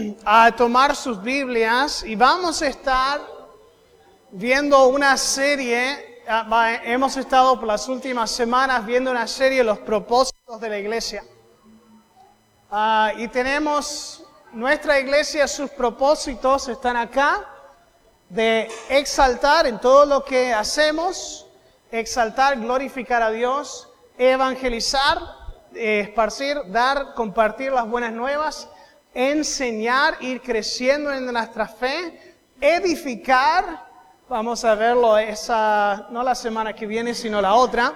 a tomar sus Biblias y vamos a estar viendo una serie. Hemos estado por las últimas semanas viendo una serie de los propósitos de la iglesia. Y tenemos nuestra iglesia, sus propósitos están acá, de exaltar en todo lo que hacemos, exaltar, glorificar a Dios, evangelizar, esparcir, dar, compartir las buenas nuevas, enseñar, ir creciendo en nuestra fe, edificar, vamos a verlo no la semana que viene, sino la otra,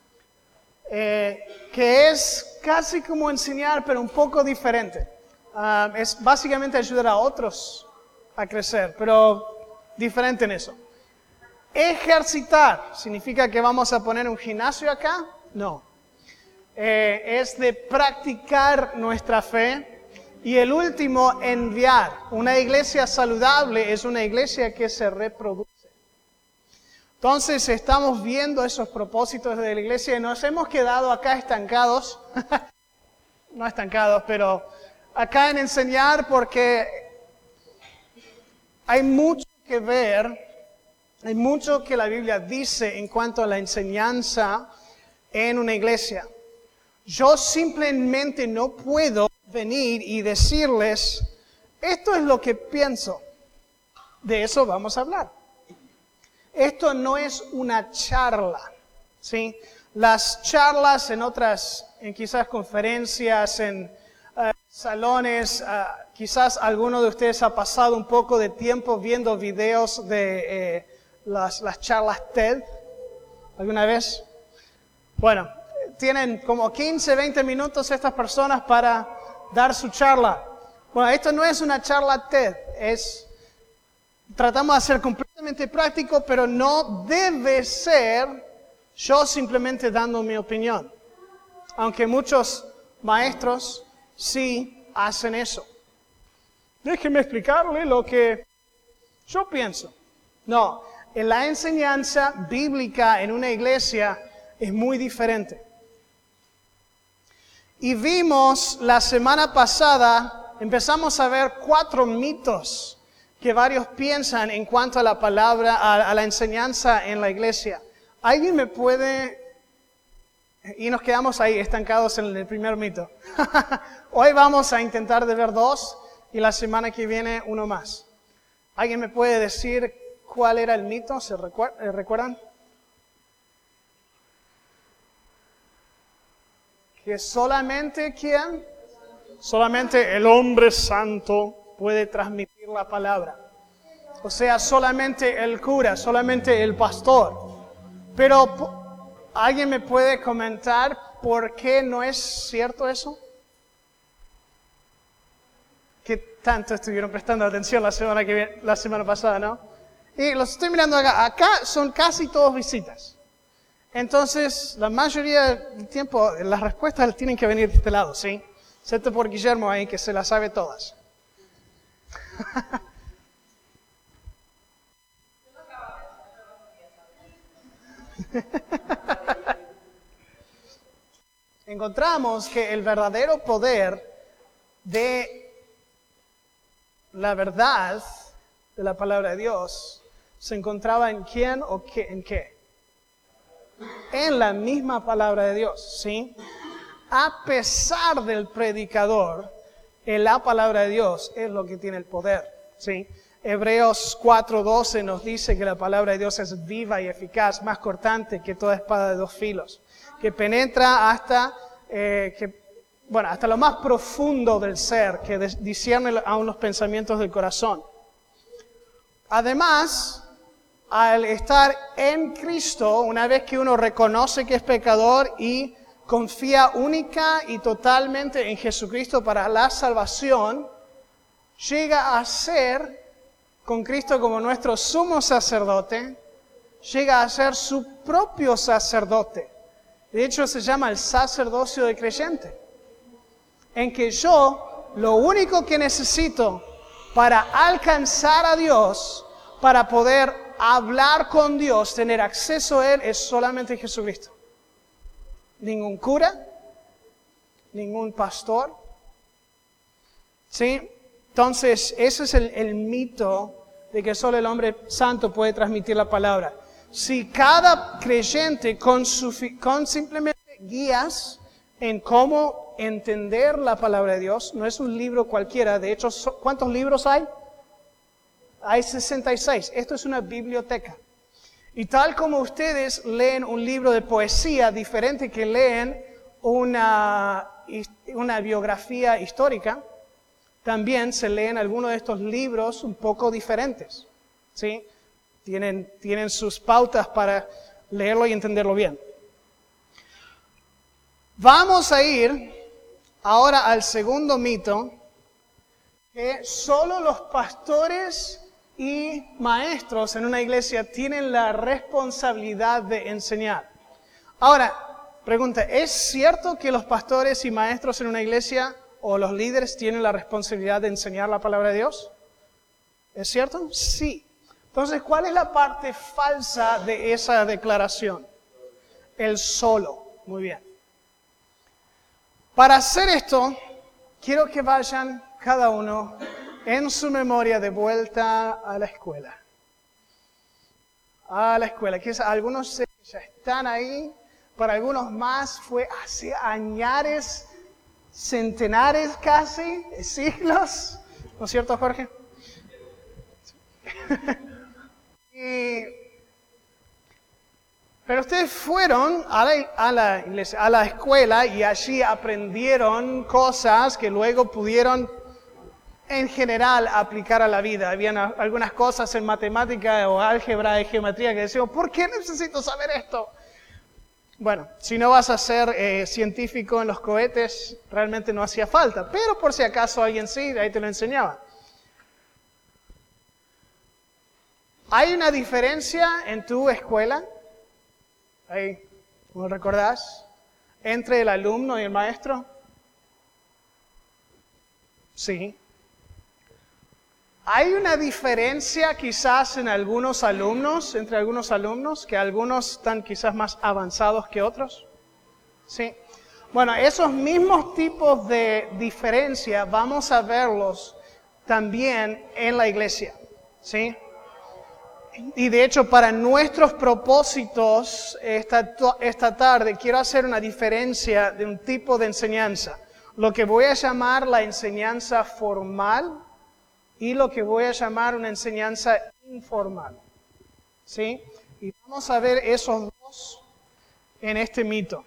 que es casi como enseñar, pero un poco diferente. Es básicamente ayudar a otros a crecer, pero diferente en eso. Ejercitar, ¿significa que vamos a poner un gimnasio acá? No. Es de practicar nuestra fe. Y el último, enviar. Una iglesia saludable es una iglesia que se reproduce. Entonces estamos viendo esos propósitos de la iglesia y nos hemos quedado acá estancados. No estancados, pero acá en enseñar porque hay mucho que ver, hay mucho que la Biblia dice en cuanto a la enseñanza en una iglesia. Yo simplemente no puedo venir y decirles, esto es lo que pienso. De eso vamos a hablar. Esto no es una charla, ¿sí? Las charlas en quizás conferencias, en salones, quizás alguno de ustedes ha pasado un poco de tiempo viendo videos de las charlas TED, ¿alguna vez? Bueno, tienen como 15, 20 minutos estas personas para dar su charla. Bueno, esto no es una charla TED, tratamos de ser completamente práctico, pero no debe ser yo simplemente dando mi opinión. Aunque muchos maestros sí hacen eso. Déjeme explicarle lo que yo pienso. No, en la enseñanza bíblica en una iglesia es muy diferente. Y vimos la semana pasada, empezamos a ver 4 mitos que varios piensan en cuanto a la palabra, a la enseñanza en la iglesia. ¿Alguien me puede...? Y nos quedamos ahí estancados en el primer mito. Hoy vamos a intentar de ver 2 y la semana que viene uno más. ¿Alguien me puede decir cuál era el mito? ¿Se recuerdan? Que solamente ¿quién? Solamente el hombre santo puede transmitir la palabra. O sea, solamente el cura, solamente el pastor. Pero ¿alguien me puede comentar por qué no es cierto eso? ¿Qué tanto estuvieron prestando atención la semana pasada, no? Y los estoy mirando acá. Acá son casi todos visitas. Entonces, la mayoría del tiempo, las respuestas tienen que venir de este lado, ¿sí? Excepto por Guillermo ahí, que se las sabe todas. Encontramos que el verdadero poder de la verdad de la palabra de Dios se encontraba en quién o en qué. En la misma palabra de Dios, ¿sí? A pesar del predicador, en la palabra de Dios es lo que tiene el poder, ¿sí? Hebreos 4:12 nos dice que la palabra de Dios es viva y eficaz, más cortante que toda espada de 2 filos, que penetra hasta lo más profundo del ser, que discierne aún los pensamientos del corazón. Además, al estar en Cristo, una vez que uno reconoce que es pecador y confía única y totalmente en Jesucristo para la salvación, llega a ser, con Cristo como nuestro sumo sacerdote, llega a ser su propio sacerdote. De hecho, se llama el sacerdocio del creyente, en que yo lo único que necesito para alcanzar a Dios, para poder hablar con Dios, tener acceso a Él, es solamente Jesucristo. Ningún cura, ningún pastor, ¿sí? Entonces, ese es el mito de que solo el hombre santo puede transmitir la palabra. Si cada creyente con simplemente guías en cómo entender la palabra de Dios, no es un libro cualquiera, de hecho, ¿cuántos libros hay? Hay 66, esto es una biblioteca. Y tal como ustedes leen un libro de poesía diferente que leen una biografía histórica, también se leen algunos de estos libros un poco diferentes, ¿sí? Tienen sus pautas para leerlo y entenderlo bien. Vamos a ir ahora al segundo mito, que solo los pastores y maestros en una iglesia tienen la responsabilidad de enseñar. Ahora, pregunta, ¿es cierto que los pastores y maestros en una iglesia o los líderes tienen la responsabilidad de enseñar la palabra de Dios? ¿Es cierto? Sí. Entonces, ¿cuál es la parte falsa de esa declaración? El solo. Muy bien. Para hacer esto, quiero que vayan cada uno en su memoria de vuelta a la escuela. A la escuela. Quizás algunos ya están ahí, para algunos más fue hace añares, centenares casi, siglos. ¿No es cierto, Jorge? Pero ustedes fueron a la iglesia, a la escuela, y allí aprendieron cosas que luego pudieron en general aplicar a la vida. Habían algunas cosas en matemática o álgebra y geometría que decíamos, ¿por qué necesito saber esto? Bueno, si no vas a ser científico en los cohetes, realmente no hacía falta, pero por si acaso alguien sí, ahí te lo enseñaba. ¿Hay una diferencia en tu escuela? Ahí, ¿cómo recordás? ¿Entre el alumno y el maestro? Sí. ¿Hay una diferencia quizás en algunos alumnos, entre algunos alumnos, que algunos están quizás más avanzados que otros? Sí. Bueno, esos mismos tipos de diferencia vamos a verlos también en la iglesia, ¿sí? Y de hecho, para nuestros propósitos esta tarde, quiero hacer una diferencia de un tipo de enseñanza. Lo que voy a llamar la enseñanza formal y lo que voy a llamar una enseñanza informal. ¿Sí? Y vamos a ver esos dos en este mito.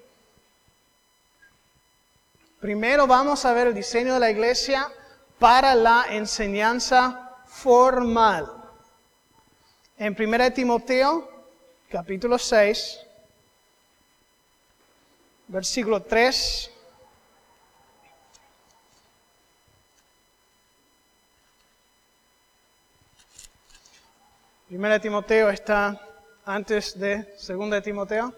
Primero vamos a ver el diseño de la iglesia para la enseñanza formal. En 1 Timoteo, capítulo 6, versículo 3. Primera de Timoteo está antes de Segunda de Timoteo.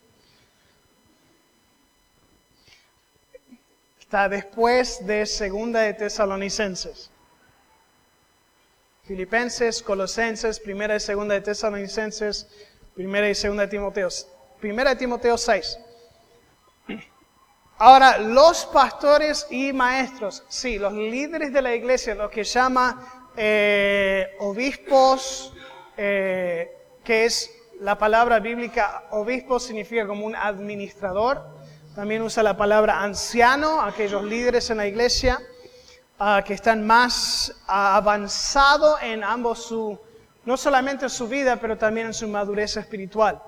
Está después de Segunda de Tesalonicenses. Filipenses, Colosenses, Primera y Segunda de Tesalonicenses, Primera y Segunda de Timoteo. Primera de Timoteo 6. Ahora, los pastores y maestros, sí, los líderes de la iglesia, los que llama obispos, que es la palabra bíblica, obispo significa como un administrador. También usa la palabra anciano, aquellos líderes en la iglesia que están más avanzados en ambos no solamente en su vida, pero también en su madurez espiritual.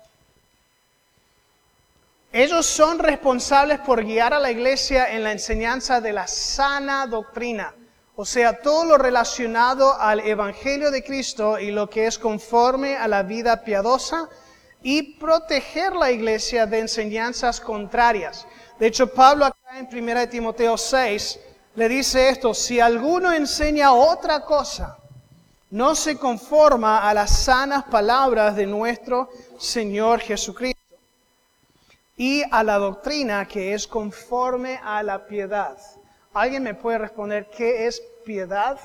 Ellos son responsables por guiar a la iglesia en la enseñanza de la sana doctrina, o sea, todo lo relacionado al Evangelio de Cristo y lo que es conforme a la vida piadosa, y proteger la iglesia de enseñanzas contrarias. De hecho, Pablo acá en 1 Timoteo 6 le dice esto: si alguno enseña otra cosa, no se conforma a las sanas palabras de nuestro Señor Jesucristo y a la doctrina que es conforme a la piedad. ¿Alguien me puede responder qué es piedad?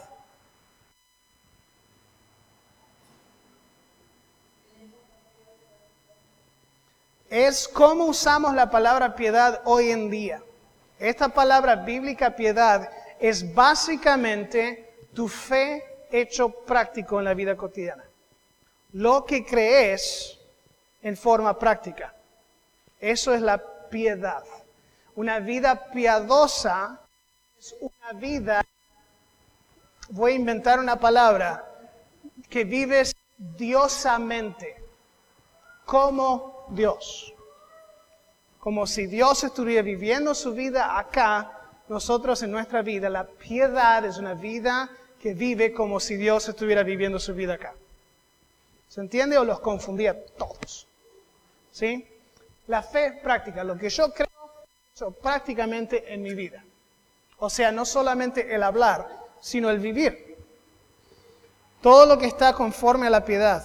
Es cómo usamos la palabra piedad hoy en día. Esta palabra bíblica piedad es básicamente tu fe hecho práctico en la vida cotidiana. Lo que crees en forma práctica. Eso es la piedad. Una vida piadosa es una vida, voy a inventar una palabra, que vives diosamente, como Dios. Como si Dios estuviera viviendo su vida acá, nosotros en nuestra vida. La piedad es una vida que vive como si Dios estuviera viviendo su vida acá. ¿Se entiende o los confundía todos? ¿Sí? La fe práctica, lo que yo creo, eso prácticamente en mi vida. O sea, no solamente el hablar, sino el vivir. Todo lo que está conforme a la piedad.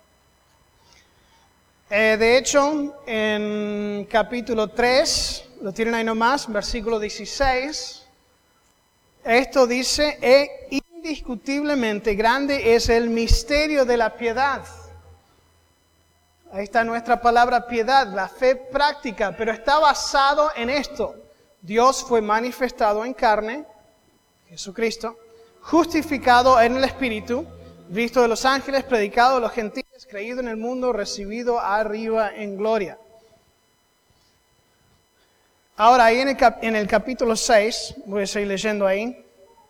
De hecho, en capítulo 3, lo tienen ahí nomás, versículo 16, esto dice, indiscutiblemente grande es el misterio de la piedad. Ahí está nuestra palabra piedad, la fe práctica, pero está basado en esto. Dios fue manifestado en carne, Jesucristo, justificado en el Espíritu, visto de los ángeles, predicado de los gentiles, creído en el mundo, recibido arriba en gloria. Ahora, ahí en el capítulo 6, voy a seguir leyendo ahí,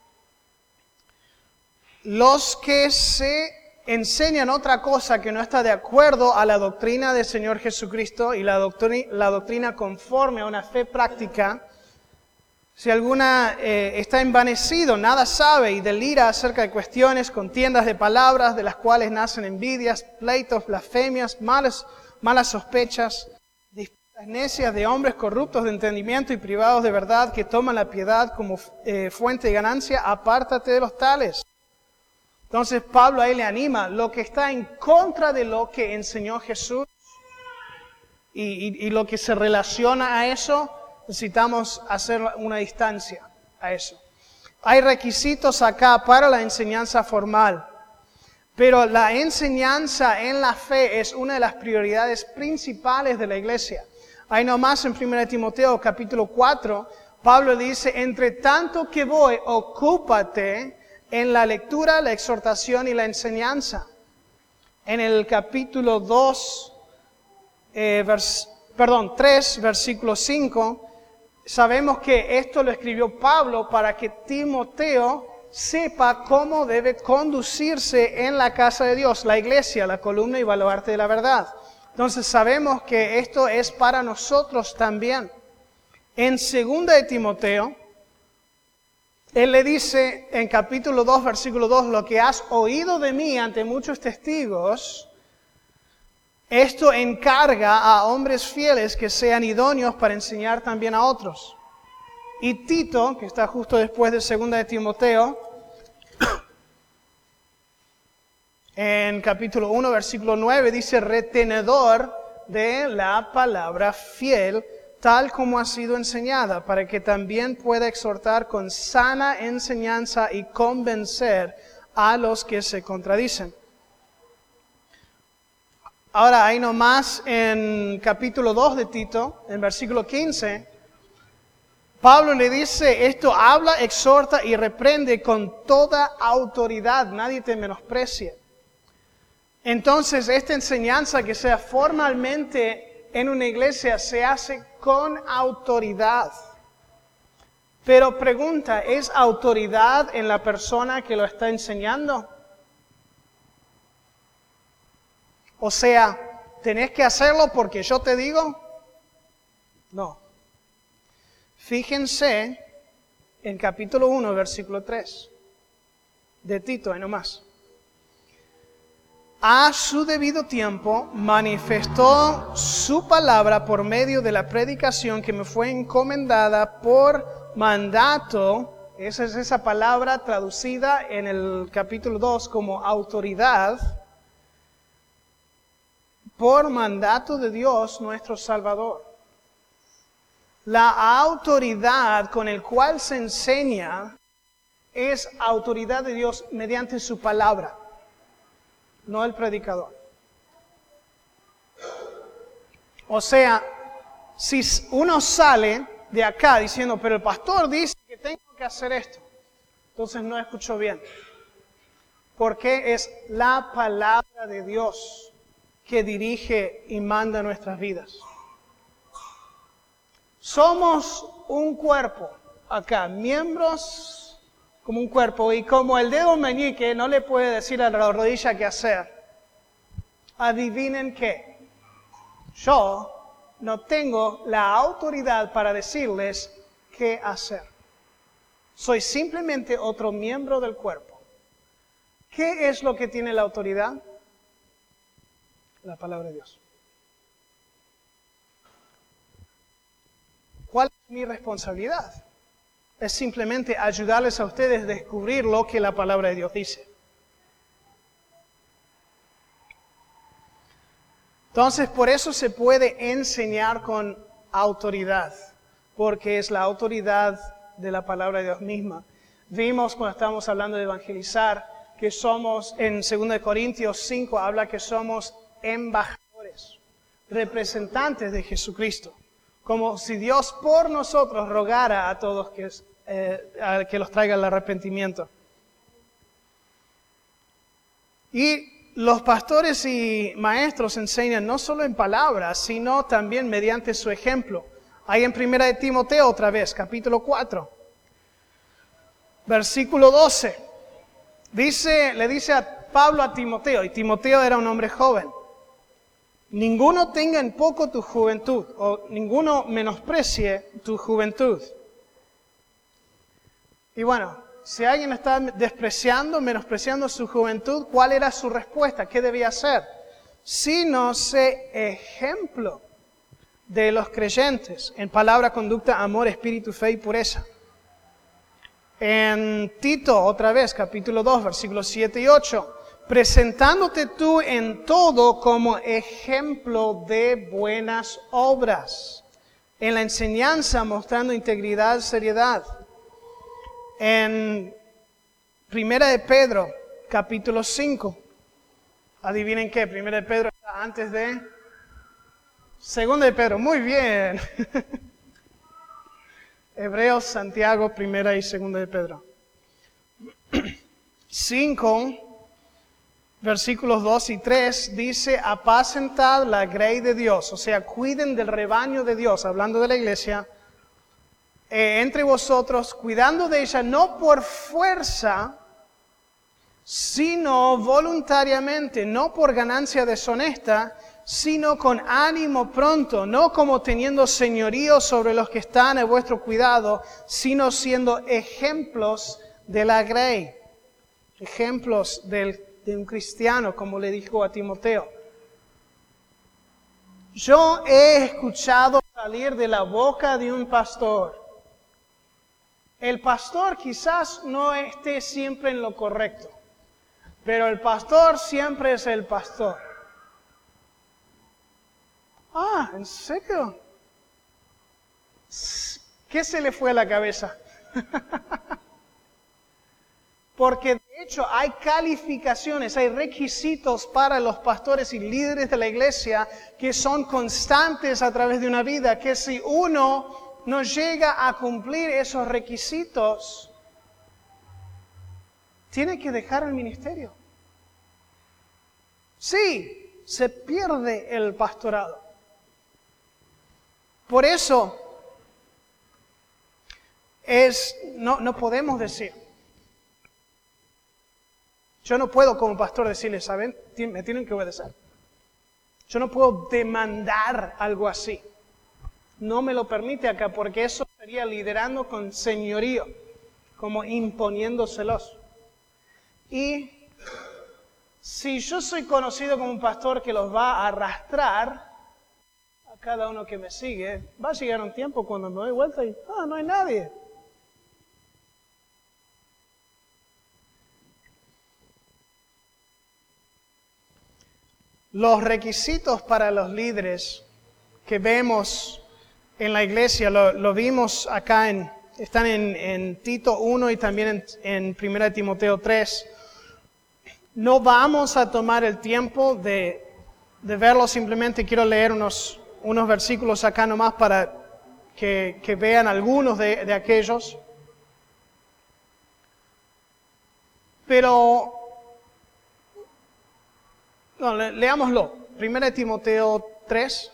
los que se enseñan otra cosa que no está de acuerdo a la doctrina del Señor Jesucristo y la doctrina conforme a una fe práctica, si alguna está envanecido, nada sabe y delira acerca de cuestiones, contiendas de palabras, de las cuales nacen envidias, pleitos, blasfemias, malas sospechas, disputas necias de hombres corruptos de entendimiento y privados de verdad, que toman la piedad como fuente de ganancia, apártate de los tales. Entonces Pablo ahí le anima, lo que está en contra de lo que enseñó Jesús y lo que se relaciona a eso, necesitamos hacer una distancia a eso. Hay requisitos acá para la enseñanza formal, pero la enseñanza en la fe es una de las prioridades principales de la iglesia. Ahí nomás en 1 Timoteo capítulo 4, Pablo dice, entre tanto que voy, ocúpate en la lectura, la exhortación y la enseñanza. En el capítulo 3, versículo 5, sabemos que esto lo escribió Pablo para que Timoteo sepa cómo debe conducirse en la casa de Dios, la iglesia, la columna y baluarte de la verdad. Entonces sabemos que esto es para nosotros también. En 2 de Timoteo, él le dice en capítulo 2, versículo 2, lo que has oído de mí ante muchos testigos, esto encarga a hombres fieles que sean idóneos para enseñar también a otros. Y Tito, que está justo después de 2 de Timoteo, en capítulo 1, versículo 9, dice, retenedor de la palabra fiel, tal como ha sido enseñada, para que también pueda exhortar con sana enseñanza y convencer a los que se contradicen. Ahora, ahí nomás en capítulo 2 de Tito, en versículo 15, Pablo le dice, esto habla, exhorta y reprende con toda autoridad, nadie te menosprecie. Entonces, esta enseñanza que sea formalmente en una iglesia se hace con autoridad. Pero pregunta, ¿es autoridad en la persona que lo está enseñando? O sea, ¿tenés que hacerlo porque yo te digo? No. Fíjense en capítulo 1, versículo 3 de Tito, ahí nomás. A su debido tiempo manifestó su palabra por medio de la predicación que me fue encomendada por mandato. Esa es esa palabra traducida en el capítulo 2 como autoridad. Por mandato de Dios nuestro Salvador. La autoridad con el cual se enseña es autoridad de Dios mediante su palabra, no el predicador. O sea, si uno sale de acá diciendo, pero el pastor dice que tengo que hacer esto, Entonces no escuchó bien. Porque es la palabra de Dios que dirige y manda nuestras vidas. Somos un cuerpo acá, miembros como un cuerpo, y como el dedo meñique no le puede decir a la rodilla qué hacer. Adivinen qué. Yo no tengo la autoridad para decirles qué hacer. Soy simplemente otro miembro del cuerpo. ¿Qué es lo que tiene la autoridad? La palabra de Dios. ¿Cuál es mi responsabilidad? Es simplemente ayudarles a ustedes a descubrir lo que la palabra de Dios dice. Entonces, por eso se puede enseñar con autoridad, porque es la autoridad de la palabra de Dios misma. Vimos cuando estábamos hablando de evangelizar, que somos, en 2 Corintios 5, habla que somos embajadores, representantes de Jesucristo. Como si Dios por nosotros rogara a todos que los traiga el arrepentimiento. Y los pastores y maestros enseñan no solo en palabras, sino también mediante su ejemplo. Ahí en 1 de Timoteo otra vez, capítulo 4, versículo 12. Le dice a Pablo a Timoteo, y Timoteo era un hombre joven: ninguno tenga en poco tu juventud, o ninguno menosprecie tu juventud. Y bueno, si alguien está menospreciando su juventud, ¿cuál era su respuesta? ¿Qué debía hacer? Sino sé ejemplo de los creyentes en palabra, conducta, amor, espíritu, fe y pureza. En Tito, otra vez, capítulo 2, versículos 7 y 8. Presentándote tú en todo como ejemplo de buenas obras. En la enseñanza mostrando integridad, seriedad. En 1 de Pedro, capítulo 5. Adivinen qué, 1 de Pedro está antes de 2 de Pedro. Muy bien. Hebreos, Santiago, 1 y 2 de Pedro. 5, versículos 2 y 3, dice: apacentad la grey de Dios, o sea, cuiden del rebaño de Dios, hablando de la iglesia, entre vosotros, cuidando de ella no por fuerza, sino voluntariamente, no por ganancia deshonesta, sino con ánimo pronto, no como teniendo señorío sobre los que están a vuestro cuidado, sino siendo ejemplos de la grey, ejemplos de un cristiano, como le dijo a Timoteo. Yo he escuchado salir de la boca de un pastor. El pastor quizás no esté siempre en lo correcto, pero el pastor siempre es el pastor. Ah, ¿en serio? ¿Qué se le fue a la cabeza? Porque de hecho hay calificaciones, hay requisitos para los pastores y líderes de la iglesia que son constantes a través de una vida, que si uno no llega a cumplir esos requisitos, tiene que dejar el ministerio. Sí, se pierde el pastorado. Por eso no podemos decir, yo no puedo como pastor decirles, ¿saben? Me tienen que obedecer. Yo no puedo demandar algo así. No me lo permite acá, porque eso sería liderando con señorío, como imponiéndoselos. Y si yo soy conocido como un pastor que los va a arrastrar a cada uno que me sigue, va a llegar un tiempo cuando me doy vuelta y no hay nadie. Los requisitos para los líderes que vemos en la iglesia, lo vimos acá, están en Tito 1 y también en 1 Timoteo 3. No vamos a tomar el tiempo de verlo, simplemente quiero leer unos versículos acá nomás para que vean algunos de aquellos. Pero, no, leámoslo. 1 Timoteo 3,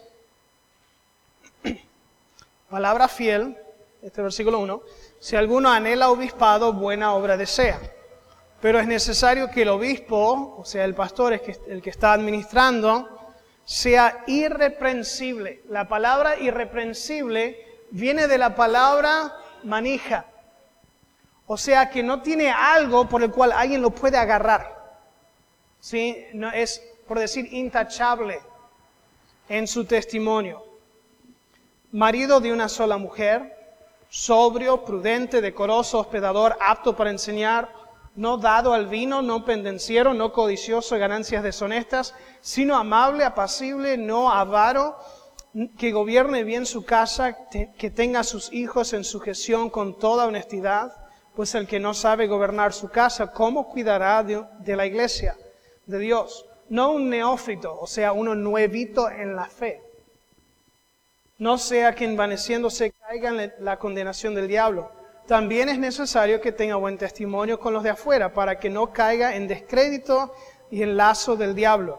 palabra fiel, este versículo 1. Si alguno anhela obispado, buena obra desea. Pero es necesario que el obispo, o sea, el pastor, el que está administrando, sea irreprensible. La palabra irreprensible viene de la palabra manija. O sea, que no tiene algo por el cual alguien lo puede agarrar. ¿Sí? No, es, por decir, intachable en su testimonio. Marido de una sola mujer, sobrio, prudente, decoroso, hospedador, apto para enseñar, no dado al vino, no pendenciero, no codicioso de ganancias deshonestas, sino amable, apacible, no avaro, que gobierne bien su casa, que tenga a sus hijos en sujeción con toda honestidad, pues el que no sabe gobernar su casa, ¿cómo cuidará de la iglesia de Dios? No un neófito, o sea, uno nuevito en la fe. No sea que envaneciéndose caiga en la condenación del diablo. También es necesario que tenga buen testimonio con los de afuera, para que no caiga en descrédito y en lazo del diablo.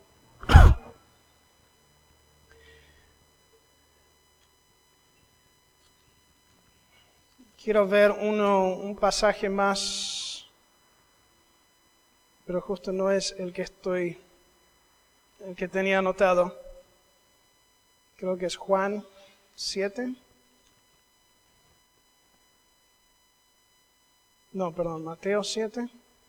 Quiero ver un pasaje más, pero justo no es el que tenía anotado. Creo que es Juan 7. No, perdón, Mateo 7.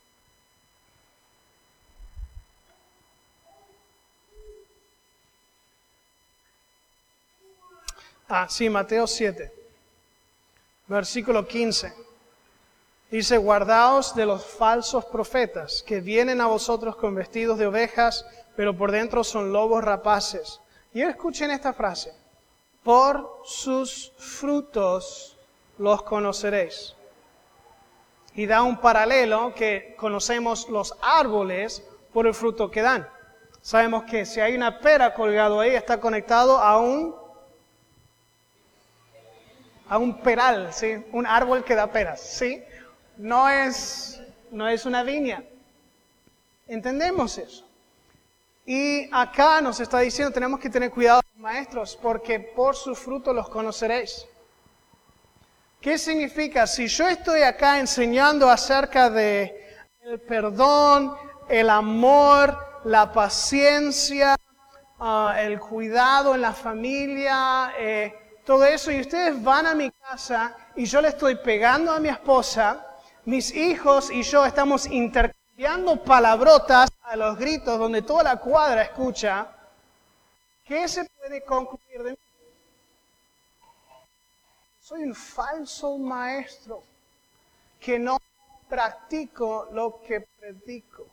Sí, Mateo 7. Versículo 15. Dice, guardaos de los falsos profetas, que vienen a vosotros con vestidos de ovejas, pero por dentro son lobos rapaces. Y escuchen esta frase, por sus frutos los conoceréis. Y da un paralelo que conocemos los árboles por el fruto que dan. Sabemos que si hay una pera colgado ahí, está conectado a un peral, ¿sí? Un árbol que da peras, ¿sí? No es una viña. ¿Entendemos eso? Y acá nos está diciendo, tenemos que tener cuidado, maestros, porque por sus frutos los conoceréis. ¿Qué significa? Si yo estoy acá enseñando acerca de el perdón, el amor, la paciencia, el cuidado en la familia, todo eso, y ustedes van a mi casa y yo le estoy pegando a mi esposa, mis hijos y yo estamos intercambiando palabrotas a los gritos donde toda la cuadra escucha, ¿qué se puede concluir de mí? Soy un falso maestro que no practico lo que predico.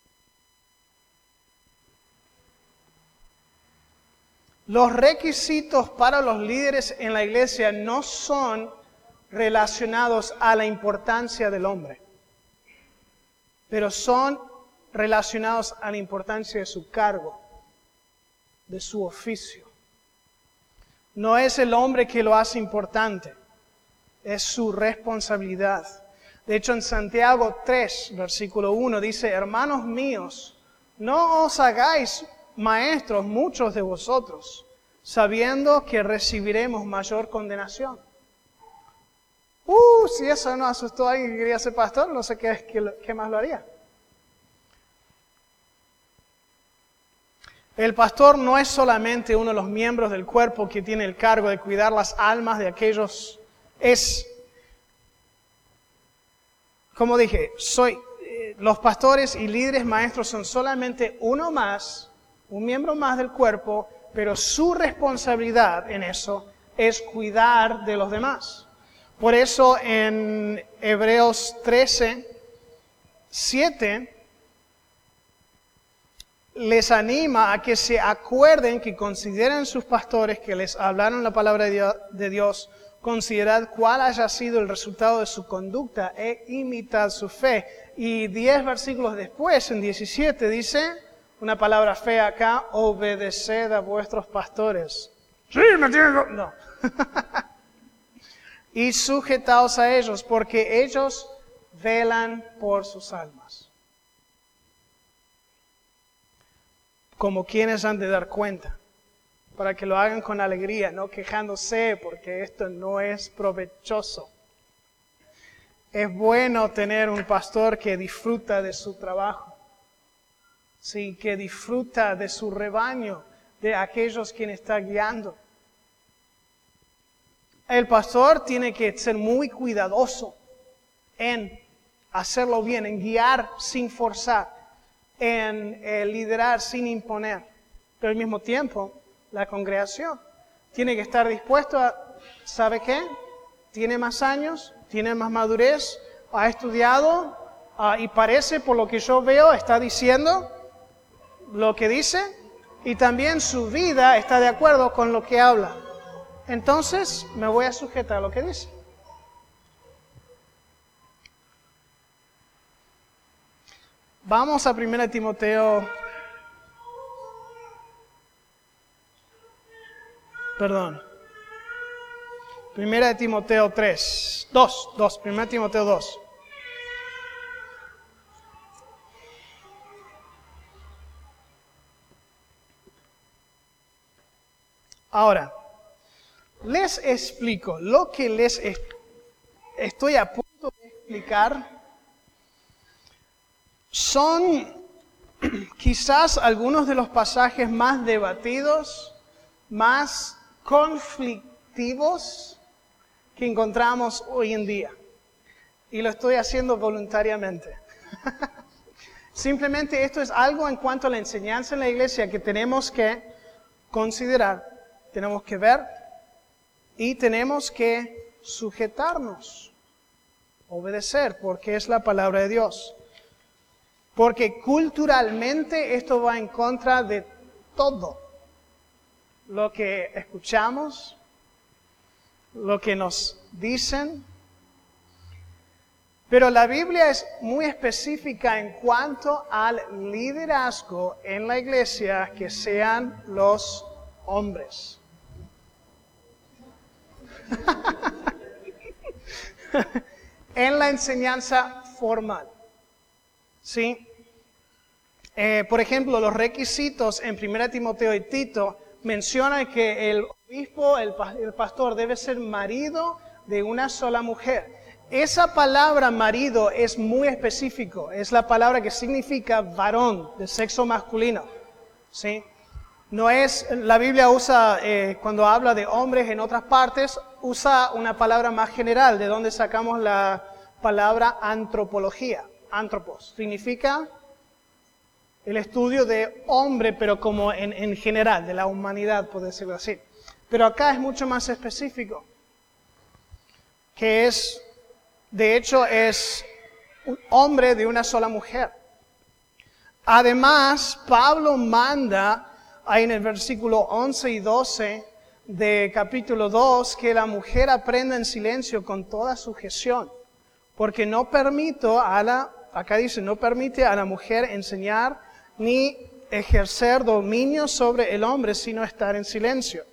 Los requisitos para los líderes en la iglesia no son relacionados a la importancia del hombre, pero son relacionados a la importancia de su cargo, de su oficio. No es el hombre que lo hace importante, es su responsabilidad. De hecho, en Santiago 3, versículo 1, dice, hermanos míos, no os hagáis maestros muchos de vosotros, sabiendo que recibiremos mayor condenación. Si eso no asustó a alguien que quería ser pastor, no sé qué más lo haría. El pastor no es solamente uno de los miembros del cuerpo que tiene el cargo de cuidar las almas de aquellos. Como dije, los pastores y líderes maestros son solamente uno más, un miembro más del cuerpo, pero su responsabilidad en eso es cuidar de los demás. Por eso en Hebreos 13, 7, les anima a que se acuerden, que consideren sus pastores que les hablaron la palabra de Dios, considerad cuál haya sido el resultado de su conducta e imitad su fe. Y 10 versículos después, en 17, dice, una palabra fea acá, obedeced a vuestros pastores. Sí, me entiendo. No. Y sujetaos a ellos, porque ellos velan por sus almas. Como quienes han de dar cuenta, para que lo hagan con alegría, no quejándose, porque esto no es provechoso. Es bueno tener un pastor que disfruta de su trabajo, sí, que disfruta de su rebaño, de aquellos quienes está guiando. El pastor tiene que ser muy cuidadoso en hacerlo bien, en guiar sin forzar, en liderar sin imponer. Pero al mismo tiempo, la congregación tiene que estar dispuesto a, ¿sabe qué? Tiene más años, tiene más madurez, ha estudiado y parece, por lo que yo veo, está diciendo lo que dice y también su vida está de acuerdo con lo que habla. Entonces me voy a sujetar a lo que dice. Vamos a 1 Timoteo. Perdón. 1 Timoteo 3. 2. 1 Timoteo 2. Ahora, les explico lo que estoy a punto de explicar. Son quizás algunos de los pasajes más debatidos, más conflictivos que encontramos hoy en día. Y lo estoy haciendo voluntariamente. Simplemente esto es algo en cuanto a la enseñanza en la iglesia que tenemos que considerar, tenemos que ver y tenemos que sujetarnos, obedecer, porque es la palabra de Dios. Porque culturalmente esto va en contra de todo lo que escuchamos, lo que nos dicen. Pero la Biblia es muy específica en cuanto al liderazgo en la iglesia, que sean los hombres. En la enseñanza formal. ¿Sí? Por ejemplo, los requisitos en 1 Timoteo y Tito mencionan que el obispo, el pastor, debe ser marido de una sola mujer. Esa palabra marido es muy específico, es la palabra que significa varón, de sexo masculino. ¿Sí? No es, la Biblia usa, cuando habla de hombres en otras partes, usa una palabra más general, de donde sacamos la palabra antropología. Antropos significa el estudio de hombre, pero como en general, de la humanidad, por decirlo así. Pero acá es mucho más específico, que es, de hecho, es un hombre de una sola mujer. Además, Pablo manda, ahí en el versículo 11 y 12 de capítulo 2, que la mujer aprenda en silencio con toda sujeción, porque no permito acá dice, no permite a la mujer enseñar ni ejercer dominio sobre el hombre, sino estar en silencio.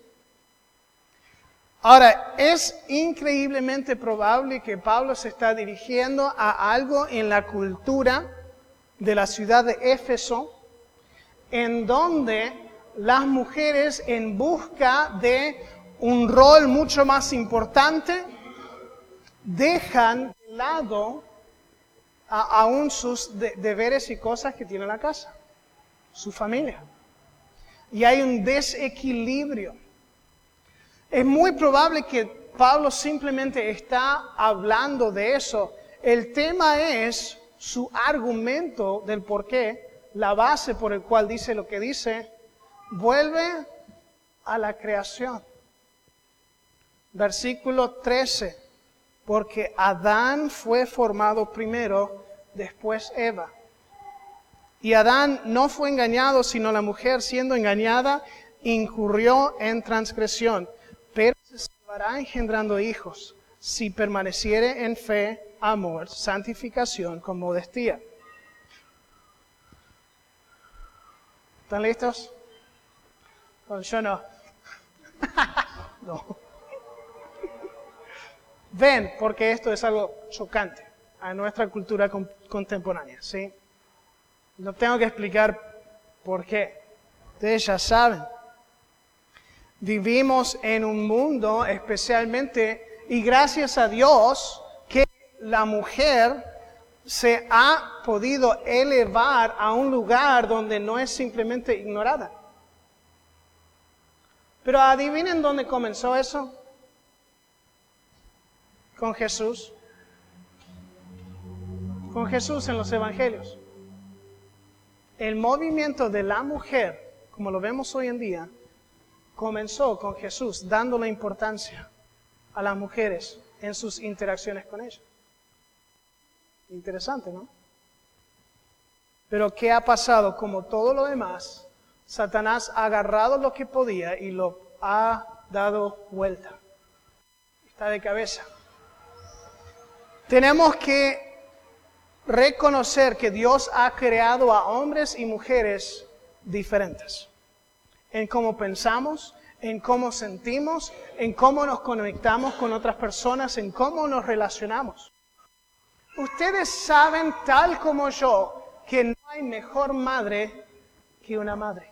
Ahora, es increíblemente probable que Pablo se está dirigiendo a algo en la cultura de la ciudad de Éfeso, en donde las mujeres, en busca de un rol mucho más importante, dejan de lado aún sus deberes y cosas que tiene la casa, su familia. Y hay un desequilibrio. Es muy probable que Pablo simplemente está hablando de eso. El tema es su argumento del por qué, la base por el cual dice lo que dice, vuelve a la creación. Versículo 13. Porque Adán fue formado primero, después Eva. Y Adán no fue engañado, sino la mujer, siendo engañada, incurrió en transgresión. Pero se salvará engendrando hijos, si permaneciere en fe, amor, santificación con modestia. ¿Están listos? Bueno, yo no. No. Ven, porque esto es algo chocante. a nuestra cultura contemporánea, ¿sí? No tengo que explicar por qué. Ustedes ya saben. Vivimos en un mundo especialmente, y gracias a Dios, que la mujer se ha podido elevar a un lugar donde no es simplemente ignorada. Pero adivinen dónde comenzó eso. Con Jesús. Con Jesús en los evangelios. El movimiento de la mujer, como lo vemos hoy en día, comenzó con Jesús dándole importancia a las mujeres en sus interacciones con ellas. Interesante, ¿no? Pero ¿qué ha pasado? Como todo lo demás, Satanás ha agarrado lo que podía y lo ha dado vuelta. Está de cabeza. Tenemos que reconocer que Dios ha creado a hombres y mujeres diferentes. En cómo pensamos, en cómo sentimos, en cómo nos conectamos con otras personas, en cómo nos relacionamos. Ustedes saben, tal como yo, que no hay mejor madre que una madre.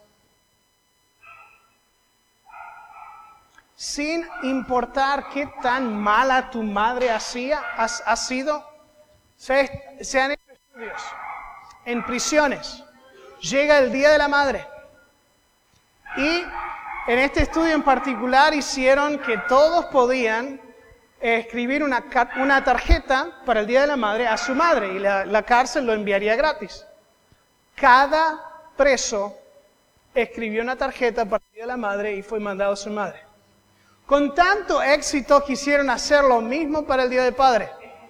Sin importar qué tan mala tu madre ha sido, se han hecho estudios en prisiones. Llega el Día de la Madre. Y en este estudio en particular hicieron que todos podían escribir una tarjeta para el Día de la Madre a su madre y la cárcel lo enviaría gratis. Cada preso escribió una tarjeta para el Día de la Madre y fue mandado a su madre. Con tanto éxito quisieron hacer lo mismo para el Día del Padre.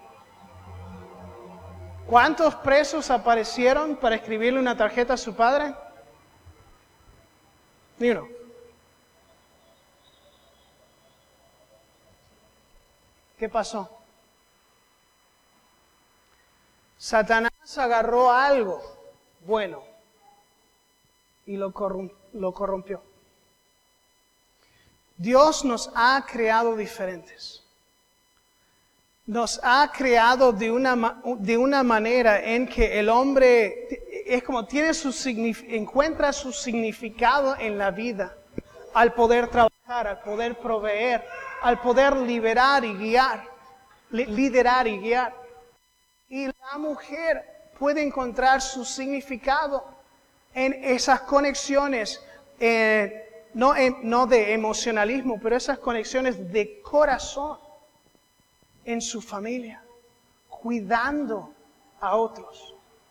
¿Cuántos presos aparecieron para escribirle una tarjeta a su padre? Ni uno. ¿Qué pasó? Satanás agarró algo bueno y lo corrompió. Dios nos ha creado diferentes. Nos ha creado de una manera en que el hombre es como encuentra su significado en la vida, al poder trabajar, al poder proveer, al poder liderar y guiar. Y la mujer puede encontrar su significado en esas conexiones, no de emocionalismo, pero esas conexiones de corazón en su familia, cuidando a otros.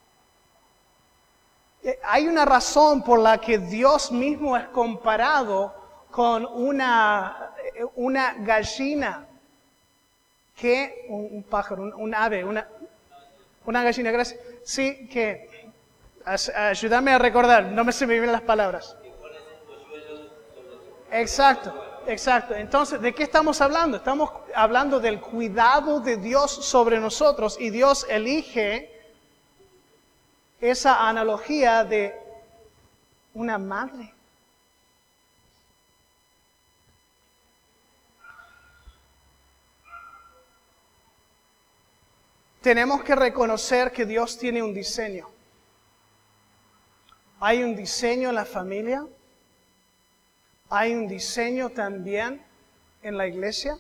Hay una razón por la que Dios mismo es comparado con una gallina, un pájaro, un ave, una gallina, gracias. Sí, que ayúdame a recordar, no se me vienen las palabras. Exacto. Entonces, ¿de qué estamos hablando? Estamos hablando del cuidado de Dios sobre nosotros y Dios elige esa analogía de una madre. Tenemos que reconocer que Dios tiene un diseño. Hay un diseño en la familia. Hay un diseño también en la iglesia.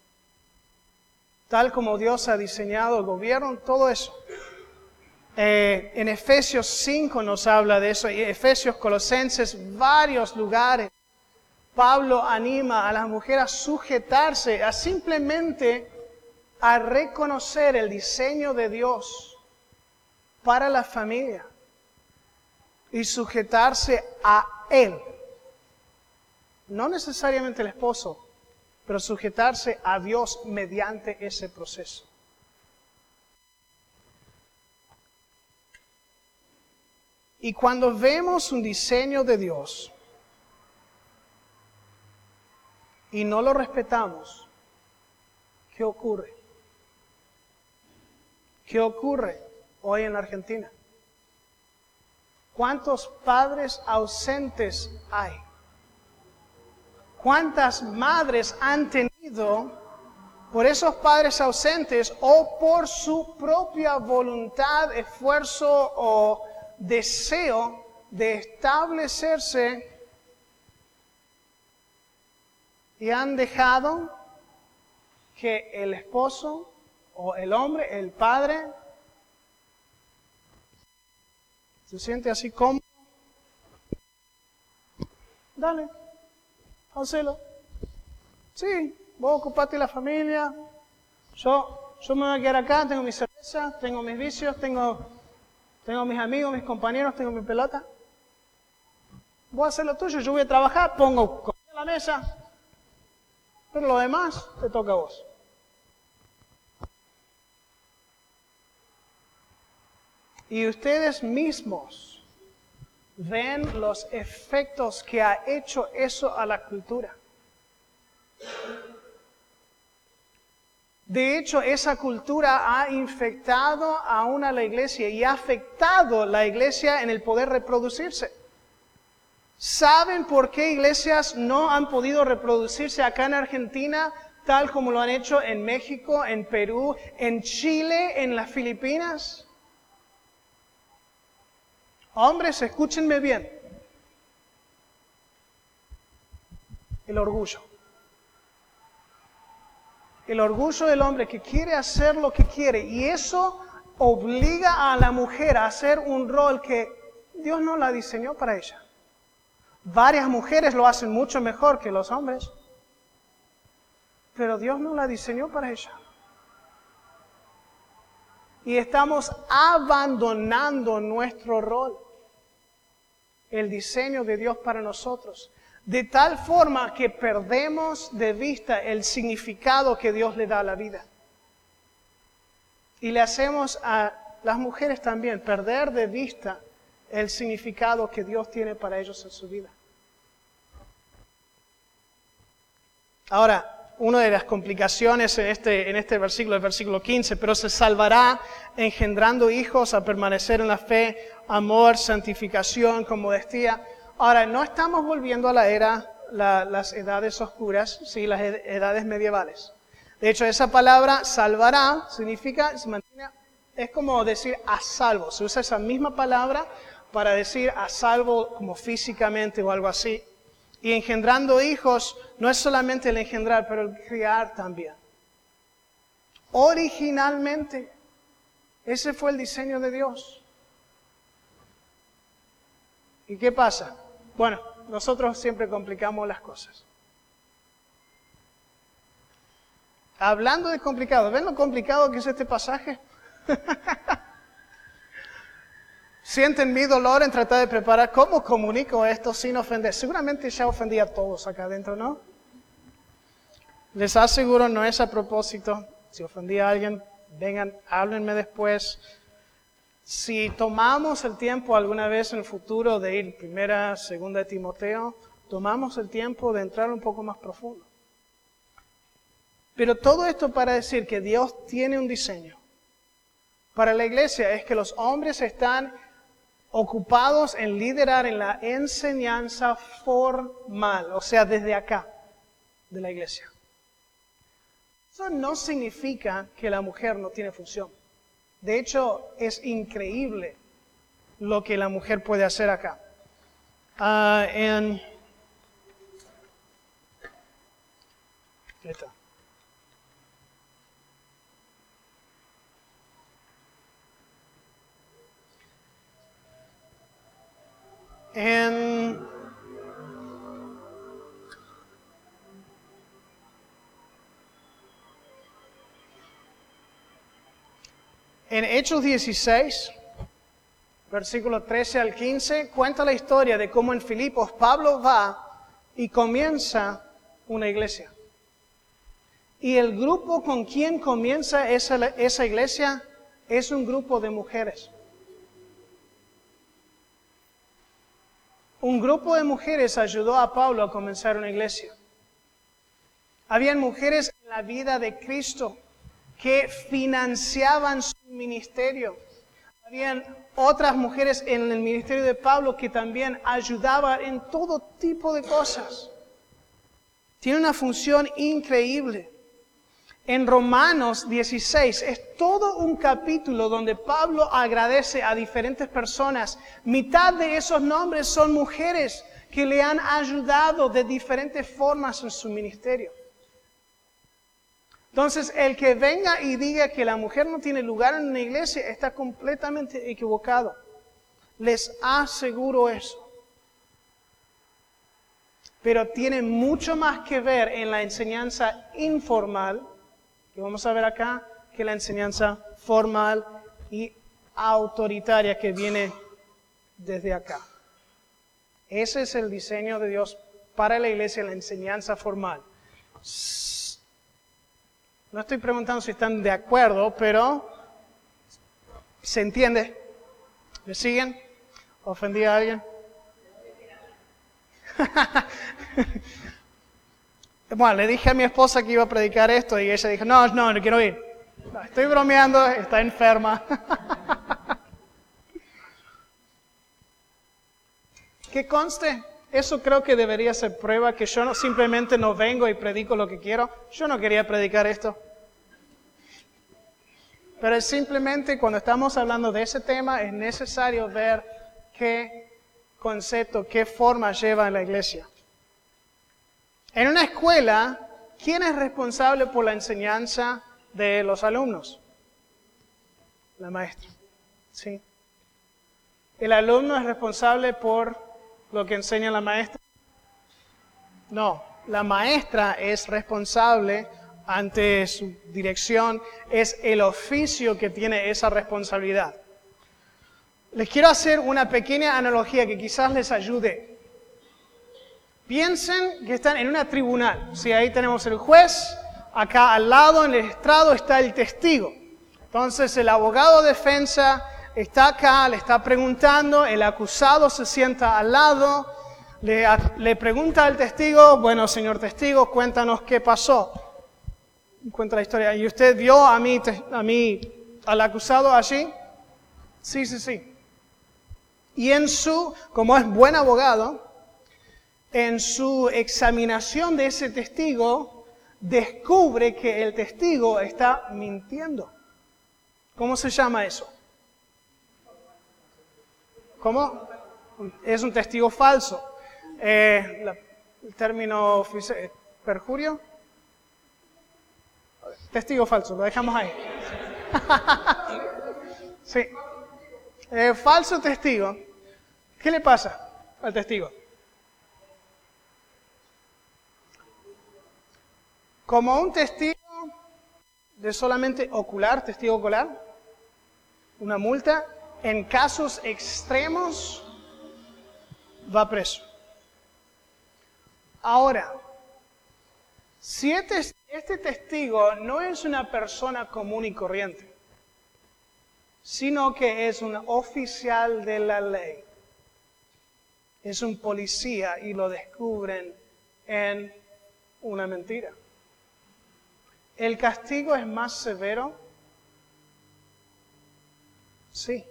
Tal como Dios ha diseñado el gobierno, todo eso. En Efesios 5 nos habla de eso. Y Efesios, Colosenses, varios lugares. Pablo anima a las mujeres a sujetarse, a simplemente a reconocer el diseño de Dios para la familia y sujetarse a Él. No necesariamente el esposo, pero sujetarse a Dios mediante ese proceso. Y cuando vemos un diseño de Dios y no lo respetamos, ¿qué ocurre? ¿Qué ocurre hoy en la Argentina? ¿Cuántos padres ausentes hay? ¿Cuántas madres han tenido por esos padres ausentes o por su propia voluntad, esfuerzo o deseo de establecerse, y han dejado que el esposo o el hombre, el padre, se siente así cómodo. Dale, hazlo. Sí, vos ocupate de la familia. Yo me voy a quedar acá, tengo mi cerveza, tengo mis vicios, tengo mis amigos, mis compañeros, tengo mi pelota. Vos haces lo tuyo, yo voy a trabajar, pongo comida en la mesa. Pero lo demás te toca a vos. Y ustedes mismos ven los efectos que ha hecho eso a la cultura. De hecho, esa cultura ha infectado aún a la iglesia y ha afectado a la iglesia en el poder reproducirse. ¿Saben por qué iglesias no han podido reproducirse acá en Argentina, tal como lo han hecho en México, en Perú, en Chile, en las Filipinas? Hombres, escúchenme bien. El orgullo. El orgullo del hombre que quiere hacer lo que quiere, y eso obliga a la mujer a hacer un rol que Dios no la diseñó para ella. Varias mujeres lo hacen mucho mejor que los hombres, pero Dios no la diseñó para ella. Y estamos abandonando nuestro rol, el diseño de Dios para nosotros, de tal forma que perdemos de vista el significado que Dios le da a la vida. Y le hacemos a las mujeres también perder de vista el significado que Dios tiene para ellos en su vida. Ahora, una de las complicaciones en este versículo, el versículo 15, pero se salvará engendrando hijos a permanecer en la fe, amor, santificación, como decía. Ahora, no estamos volviendo a las edades oscuras, sí, las edades medievales. De hecho, esa palabra salvará significa, se mantiene, es como decir a salvo. Se usa esa misma palabra para decir a salvo como físicamente o algo así. Y engendrando hijos no es solamente el engendrar, pero el criar también. Originalmente, ese fue el diseño de Dios. ¿Y qué pasa? Bueno, nosotros siempre complicamos las cosas. Hablando de complicado, ¿ven lo complicado que es este pasaje? ¿Sienten mi dolor en tratar de preparar cómo comunico esto sin ofender? Seguramente ya ofendí a todos acá adentro, ¿no? Les aseguro, no es a propósito. Si ofendí a alguien, vengan, háblenme después. Si tomamos el tiempo alguna vez en el futuro de ir primera, segunda de Timoteo, tomamos el tiempo de entrar un poco más profundo. Pero todo esto para decir que Dios tiene un diseño. Para la iglesia es que los hombres están ocupados en liderar en la enseñanza formal, o sea, desde acá, de la iglesia. Eso no significa que la mujer no tiene función. De hecho, es increíble lo que la mujer puede hacer acá. Ahí está. En Hechos 16, versículos 13 al 15, cuenta la historia de cómo en Filipos Pablo va y comienza una iglesia. Y el grupo con quien comienza esa iglesia es un grupo de mujeres. Un grupo de mujeres ayudó a Pablo a comenzar una iglesia. Habían mujeres en la vida de Cristo que financiaban su ministerio. Habían otras mujeres en el ministerio de Pablo que también ayudaban en todo tipo de cosas. Tiene una función increíble. En Romanos 16 es todo un capítulo donde Pablo agradece a diferentes personas. Mitad de esos nombres son mujeres que le han ayudado de diferentes formas en su ministerio. Entonces, el que venga y diga que la mujer no tiene lugar en una iglesia está completamente equivocado. Les aseguro eso. Pero tiene mucho más que ver en la enseñanza informal, que vamos a ver acá, que la enseñanza formal y autoritaria que viene desde acá. Ese es el diseño de Dios para la iglesia, la enseñanza formal. No estoy preguntando si están de acuerdo, pero ¿se entiende? ¿Me siguen? ¿Ofendí a alguien? Bueno, le dije a mi esposa que iba a predicar esto y ella dijo, no quiero ir. No, estoy bromeando, está enferma. Que conste, eso creo que debería ser prueba, que yo simplemente no vengo y predico lo que quiero. Yo no quería predicar esto. Pero es simplemente cuando estamos hablando de ese tema es necesario ver qué concepto, qué forma lleva la iglesia. En una escuela, ¿quién es responsable por la enseñanza de los alumnos? La maestra. ¿Sí? ¿El alumno es responsable por lo que enseña la maestra? No, la maestra es responsable ante su dirección, es el oficio que tiene esa responsabilidad. Les quiero hacer una pequeña analogía que quizás les ayude. Piensen que están en una tribunal. Sí, ahí tenemos el juez, acá al lado en el estrado está el testigo. Entonces el abogado de defensa está acá, le está preguntando, el acusado se sienta al lado, le pregunta al testigo, bueno, señor testigo, cuéntanos qué pasó. Cuenta la historia. ¿Y usted vio al acusado allí? Sí. Y como es buen abogado, en su examinación de ese testigo, descubre que el testigo está mintiendo. ¿Cómo se llama eso? ¿Cómo? Es un testigo falso. El término oficial, ¿perjurio? Testigo falso, lo dejamos ahí. Sí. Falso testigo. ¿Qué le pasa al testigo? Como un testigo de solamente testigo ocular, una multa, en casos extremos va preso. Ahora, si este testigo no es una persona común y corriente, sino que es un oficial de la ley, es un policía y lo descubren en una mentira, ¿el castigo es más severo? Sí.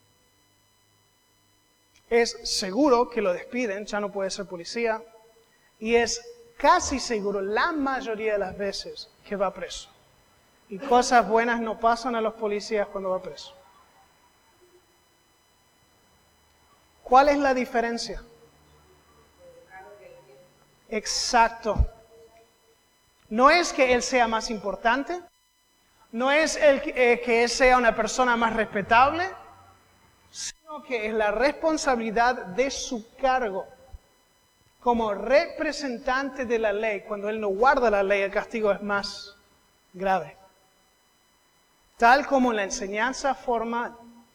Es seguro que lo despiden, ya no puede ser policía, y es casi seguro, la mayoría de las veces, que va preso. Y cosas buenas no pasan a los policías cuando va preso. ¿Cuál es la diferencia? Exacto. No es que él sea más importante, no es que él sea una persona más respetable, sino que es la responsabilidad de su cargo como representante de la ley. Cuando él no guarda la ley, el castigo es más grave. Tal como en la enseñanza formal,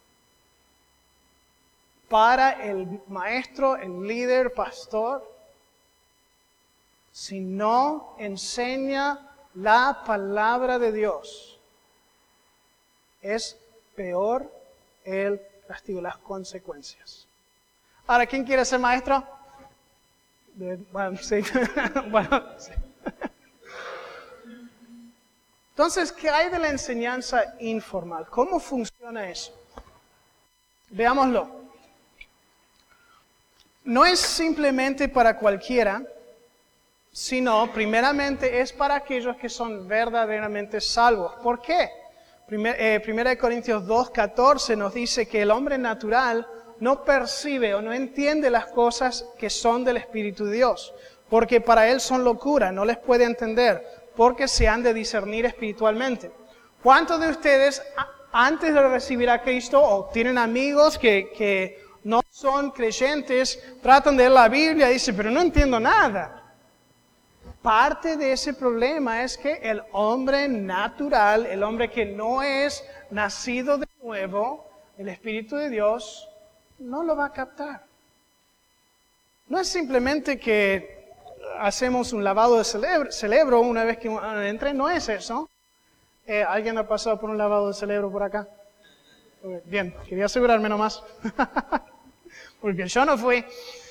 para el maestro, el líder, pastor, si no enseña la palabra de Dios, es peor el castigo, las consecuencias. Ahora, ¿quién quiere ser maestro? Bueno, sí. Bueno, sí. Entonces, ¿qué hay de la enseñanza informal? ¿Cómo funciona eso? Veámoslo. No es simplemente para cualquiera, sino primeramente es para aquellos que son verdaderamente salvos. ¿Por qué? Primera de Corintios 2:14 nos dice que el hombre natural no percibe o no entiende las cosas que son del Espíritu de Dios, porque para él son locura, no les puede entender, porque se han de discernir espiritualmente. ¿Cuántos de ustedes antes de recibir a Cristo o tienen amigos que no son creyentes, tratan de leer la Biblia y dicen, pero no entiendo nada? Parte de ese problema es que el hombre natural, el hombre que no es nacido de nuevo, el Espíritu de Dios, no lo va a captar. No es simplemente que hacemos un lavado de cerebro una vez que entre, no es eso. ¿Alguien ha pasado por un lavado de cerebro por acá? Bien, quería asegurarme nomás. Porque yo no fui.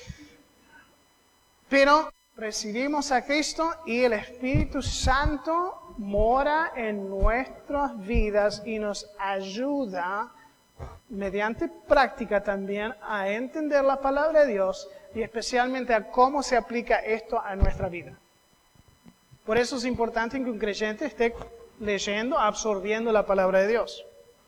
Pero recibimos a Cristo y el Espíritu Santo mora en nuestras vidas y nos ayuda, mediante práctica también, a entender la palabra de Dios y especialmente a cómo se aplica esto a nuestra vida. Por eso es importante que un creyente esté leyendo, absorbiendo la palabra de Dios.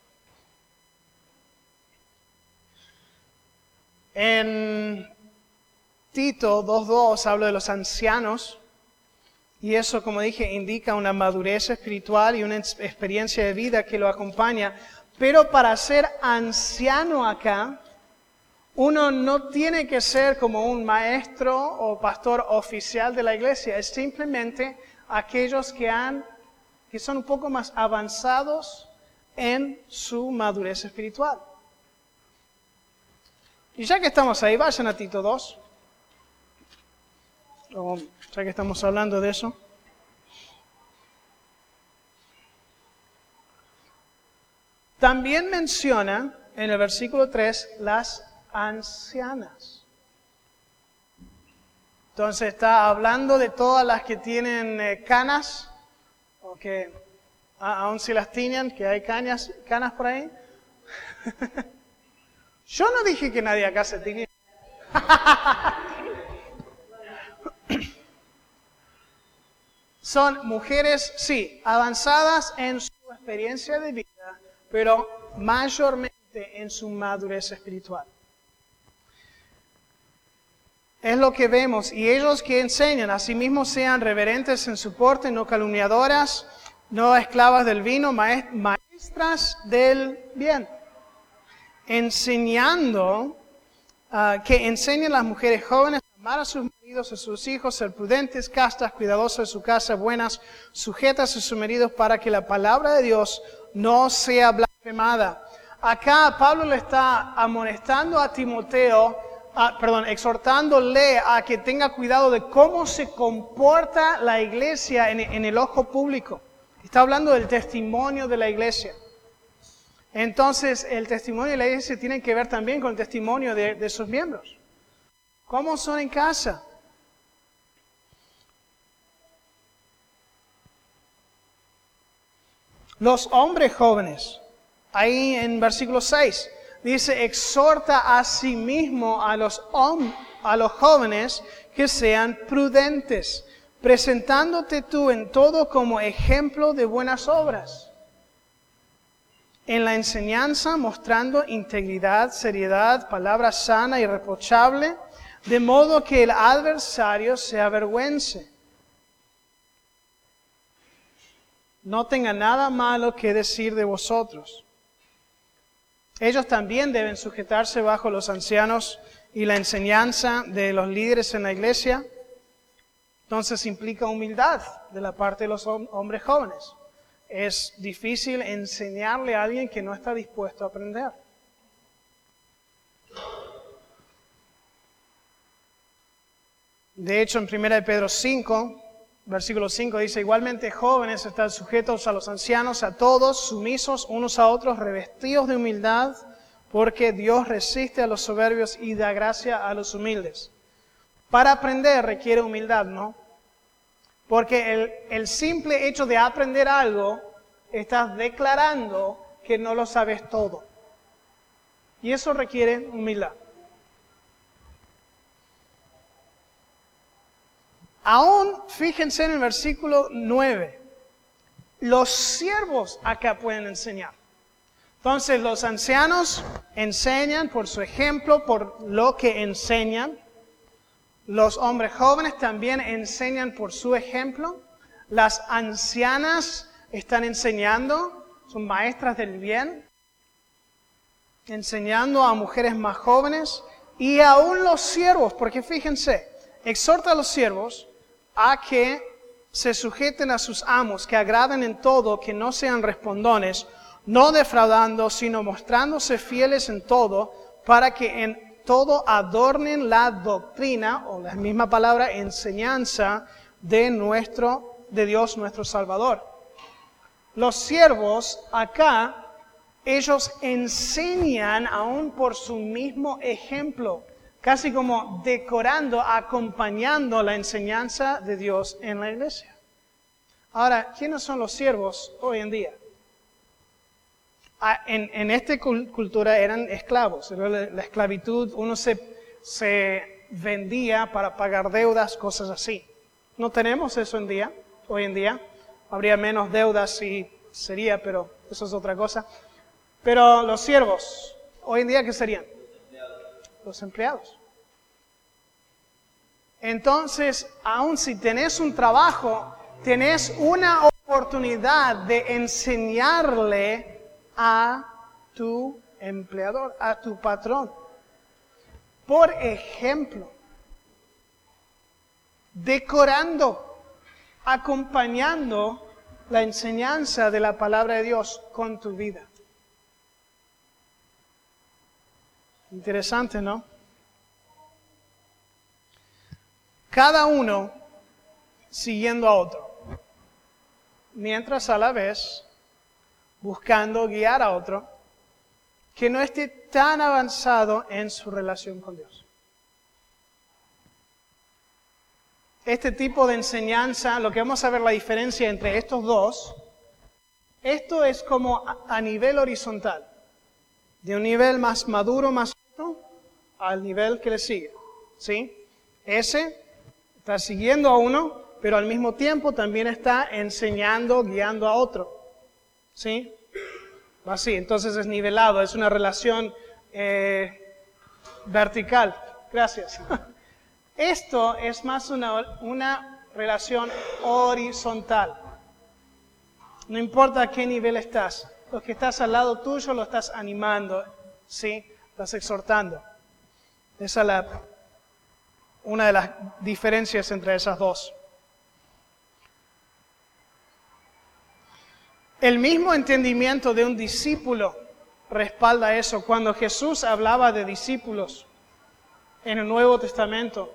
En Tito 2:2 habla de los ancianos, y eso, como dije, indica una madurez espiritual y una experiencia de vida que lo acompaña. Pero para ser anciano acá, uno no tiene que ser como un maestro o pastor oficial de la iglesia, es simplemente aquellos que son un poco más avanzados en su madurez espiritual. Y ya que estamos ahí, vayan a Tito 2. Ya que estamos hablando de eso. También menciona en el versículo 3 las ancianas. Entonces está hablando de todas las que tienen canas, o que aún si las tienen, que hay canas por ahí. Yo no dije que nadie acá se tiñe. Son mujeres, sí, avanzadas en su experiencia de vida, pero mayormente en su madurez espiritual. Es lo que vemos. Y ellos que enseñan, asimismo sean reverentes en su porte, no calumniadoras, no esclavas del vino, maestras del bien. Enseñando, que enseñen a las mujeres jóvenes a amar a sus maridos, a sus hijos, ser prudentes, castas, cuidadosas de su casa, buenas, sujetas a sus maridos, para que la palabra de Dios no sea blasfemada. Acá Pablo le está amonestando a Timoteo, exhortándole a que tenga cuidado de cómo se comporta la iglesia en el ojo público. Está hablando del testimonio de la iglesia. Entonces, el testimonio de la iglesia tiene que ver también con el testimonio de sus miembros. ¿Cómo son en casa? Los hombres jóvenes, ahí en versículo 6, dice, exhorta a sí mismo a los jóvenes que sean prudentes, presentándote tú en todo como ejemplo de buenas obras. En la enseñanza, mostrando integridad, seriedad, palabra sana y irreprochable, de modo que el adversario se avergüence. No tenga nada malo que decir de vosotros. Ellos también deben sujetarse bajo los ancianos y la enseñanza de los líderes en la iglesia. Entonces implica humildad de la parte de los hombres jóvenes. Es difícil enseñarle a alguien que no está dispuesto a aprender. De hecho, en 1 Pedro 5, versículo 5 dice, igualmente jóvenes están sujetos a los ancianos, a todos, sumisos unos a otros, revestidos de humildad, porque Dios resiste a los soberbios y da gracia a los humildes. Para aprender requiere humildad, ¿no? Porque el simple hecho de aprender algo, estás declarando que no lo sabes todo. Y eso requiere humildad. Aún, fíjense en el versículo 9, los siervos acá pueden enseñar. Entonces, los ancianos enseñan por su ejemplo, por lo que enseñan. Los hombres jóvenes también enseñan por su ejemplo. Las ancianas están enseñando, son maestras del bien, enseñando a mujeres más jóvenes. Y aún los siervos, porque fíjense, exhorta a los siervos a que se sujeten a sus amos, que agraden en todo, que no sean respondones, no defraudando, sino mostrándose fieles en todo, para que en todo adornen la doctrina, o la misma palabra, enseñanza de Dios nuestro Salvador. Los siervos acá, ellos enseñan aún por su mismo ejemplo, casi como decorando, acompañando la enseñanza de Dios en la iglesia. Ahora, ¿quiénes son los siervos hoy en día? En esta cultura eran esclavos. La esclavitud, uno se vendía para pagar deudas, cosas así. No tenemos eso hoy en día. Habría menos deudas si sería, pero eso es otra cosa. Pero los siervos, hoy en día, ¿qué serían? Los empleados. Entonces, aun si tenés un trabajo, tenés una oportunidad de enseñarle a tu empleador, a tu patrón. Por ejemplo, decorando, acompañando la enseñanza de la palabra de Dios con tu vida. Interesante, ¿no? Cada uno siguiendo a otro, mientras a la vez buscando guiar a otro que no esté tan avanzado en su relación con Dios. Este tipo de enseñanza, lo que vamos a ver la diferencia entre estos dos, esto es como a nivel horizontal, de un nivel más maduro, más alto, al nivel que le sigue, ¿sí? Ese está siguiendo a uno, pero al mismo tiempo también está enseñando, guiando a otro. ¿Sí? Así, entonces es nivelado, es una relación vertical. Gracias. Esto es más una relación horizontal. No importa a qué nivel estás. Los que estás al lado tuyo lo estás animando, ¿sí? Estás exhortando. Esa es una de las diferencias entre esas dos. El mismo entendimiento de un discípulo respalda eso. Cuando Jesús hablaba de discípulos en el Nuevo Testamento,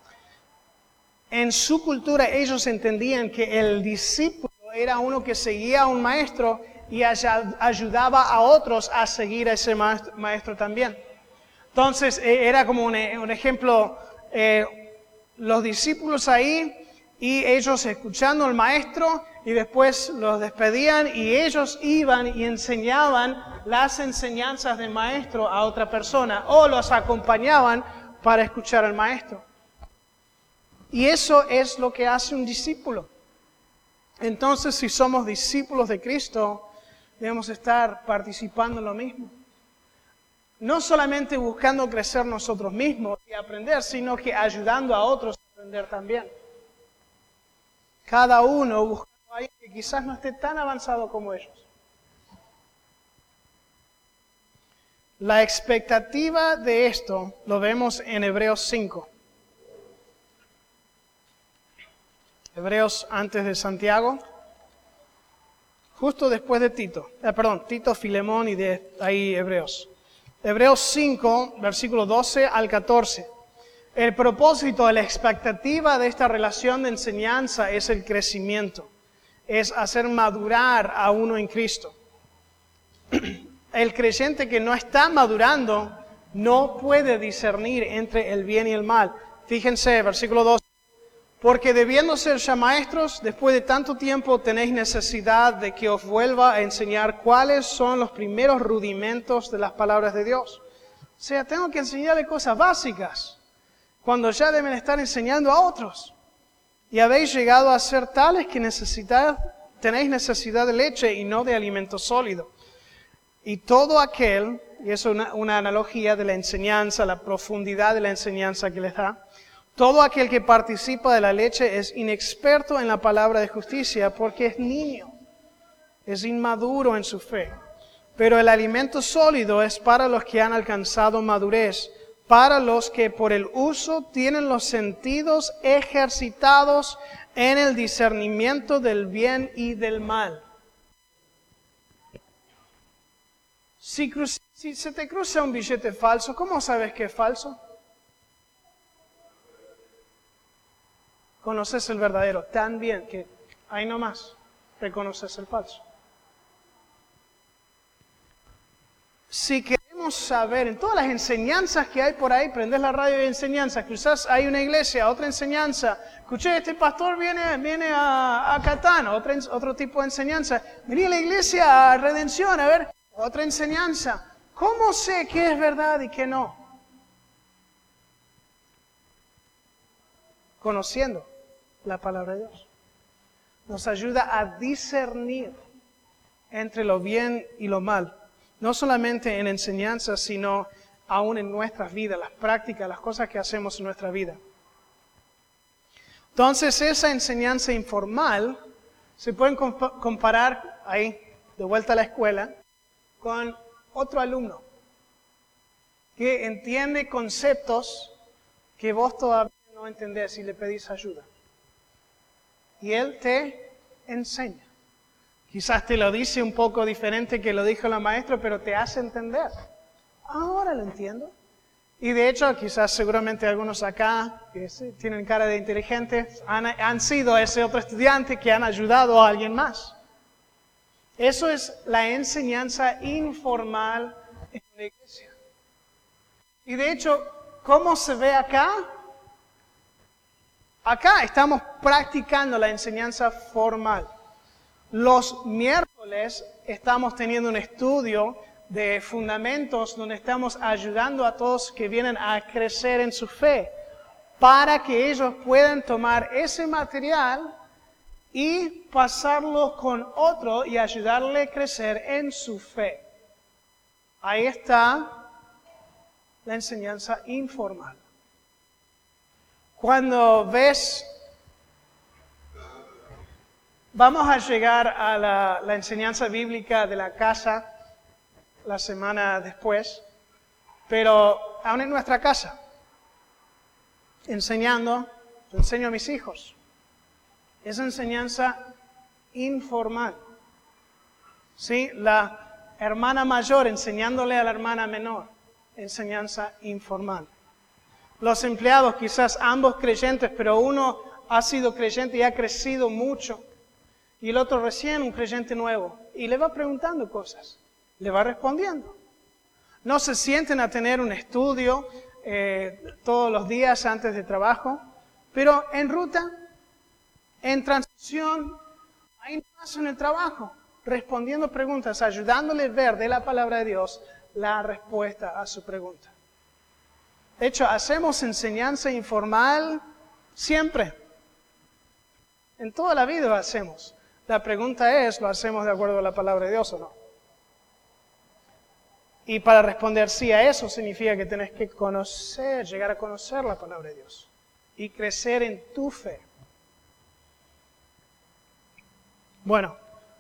en su cultura ellos entendían que el discípulo era uno que seguía a un maestro y ayudaba a otros a seguir a ese maestro también. Entonces era como un ejemplo, los discípulos ahí y ellos escuchando al maestro, y después los despedían y ellos iban y enseñaban las enseñanzas del maestro a otra persona o los acompañaban para escuchar al maestro. Y eso es lo que hace un discípulo. Entonces, si somos discípulos de Cristo, debemos estar participando en lo mismo. No solamente buscando crecer nosotros mismos y aprender, sino que ayudando a otros a aprender también. Cada uno busca alguien que quizás no esté tan avanzado como ellos. La expectativa de esto lo vemos en Hebreos 5. Hebreos antes de Santiago, justo después de Tito. Tito, Filemón y de ahí Hebreos. Hebreos 5, versículos 12 al 14. El propósito, la expectativa de esta relación de enseñanza es el crecimiento. Es hacer madurar a uno en Cristo. El creyente que no está madurando no puede discernir entre el bien y el mal. Fíjense, versículo 2. Porque debiendo ser ya maestros, después de tanto tiempo tenéis necesidad de que os vuelva a enseñar cuáles son los primeros rudimentos de las palabras de Dios. O sea, tengo que enseñarle cosas básicas, cuando ya deben estar enseñando a otros. Y habéis llegado a ser tales que tenéis necesidad de leche y no de alimento sólido. Y todo aquel, y eso es una analogía de la enseñanza, la profundidad de la enseñanza que les da, todo aquel que participa de la leche es inexperto en la palabra de justicia porque es niño, es inmaduro en su fe. Pero el alimento sólido es para los que han alcanzado madurez, para los que por el uso tienen los sentidos ejercitados en el discernimiento del bien y del mal. Si se te cruza un billete falso, ¿cómo sabes que es falso? Conoces el verdadero tan bien que ahí nomás reconoces el falso. Si queremos saber, en todas las enseñanzas que hay por ahí, prendes la radio de enseñanzas, quizás hay una iglesia, otra enseñanza, escuché, este pastor viene a Catán, otro tipo de enseñanza, vení a la iglesia a Redención, a ver, otra enseñanza. ¿Cómo sé qué es verdad y qué no? Conociendo la palabra de Dios. Nos ayuda a discernir entre lo bien y lo mal. No solamente en enseñanza, sino aún en nuestras vidas, las prácticas, las cosas que hacemos en nuestra vida. Entonces, esa enseñanza informal se puede comparar, ahí, de vuelta a la escuela, con otro alumno que entiende conceptos que vos todavía no entendés y le pedís ayuda. Y él te enseña. Quizás te lo dice un poco diferente que lo dijo la maestra, pero te hace entender. Ahora lo entiendo. Y de hecho, quizás seguramente algunos acá que tienen cara de inteligentes han sido ese otro estudiante que han ayudado a alguien más. Eso es la enseñanza informal en la iglesia. Y de hecho, ¿cómo se ve acá? Acá estamos practicando la enseñanza formal. Los miércoles estamos teniendo un estudio de fundamentos donde estamos ayudando a todos que vienen a crecer en su fe para que ellos puedan tomar ese material y pasarlo con otro y ayudarle a crecer en su fe. Ahí está la enseñanza informal. Cuando ves, vamos a llegar a la enseñanza bíblica de la casa la semana después, pero aún en nuestra casa, yo enseño a mis hijos. Es enseñanza informal. ¿Sí? La hermana mayor enseñándole a la hermana menor, enseñanza informal. Los empleados, quizás ambos creyentes, pero uno ha sido creyente y ha crecido mucho, y el otro recién un creyente nuevo, y le va preguntando cosas, le va respondiendo. No se sienten a tener un estudio todos los días antes de trabajo, pero en ruta, en transición, ahí más en el trabajo, respondiendo preguntas, ayudándole a ver de la palabra de Dios la respuesta a su pregunta. De hecho, hacemos enseñanza informal siempre. En toda la vida lo hacemos. La pregunta es, ¿lo hacemos de acuerdo a la palabra de Dios o no? Y para responder sí a eso significa que tenés que conocer, llegar a conocer la palabra de Dios y crecer en tu fe. Bueno,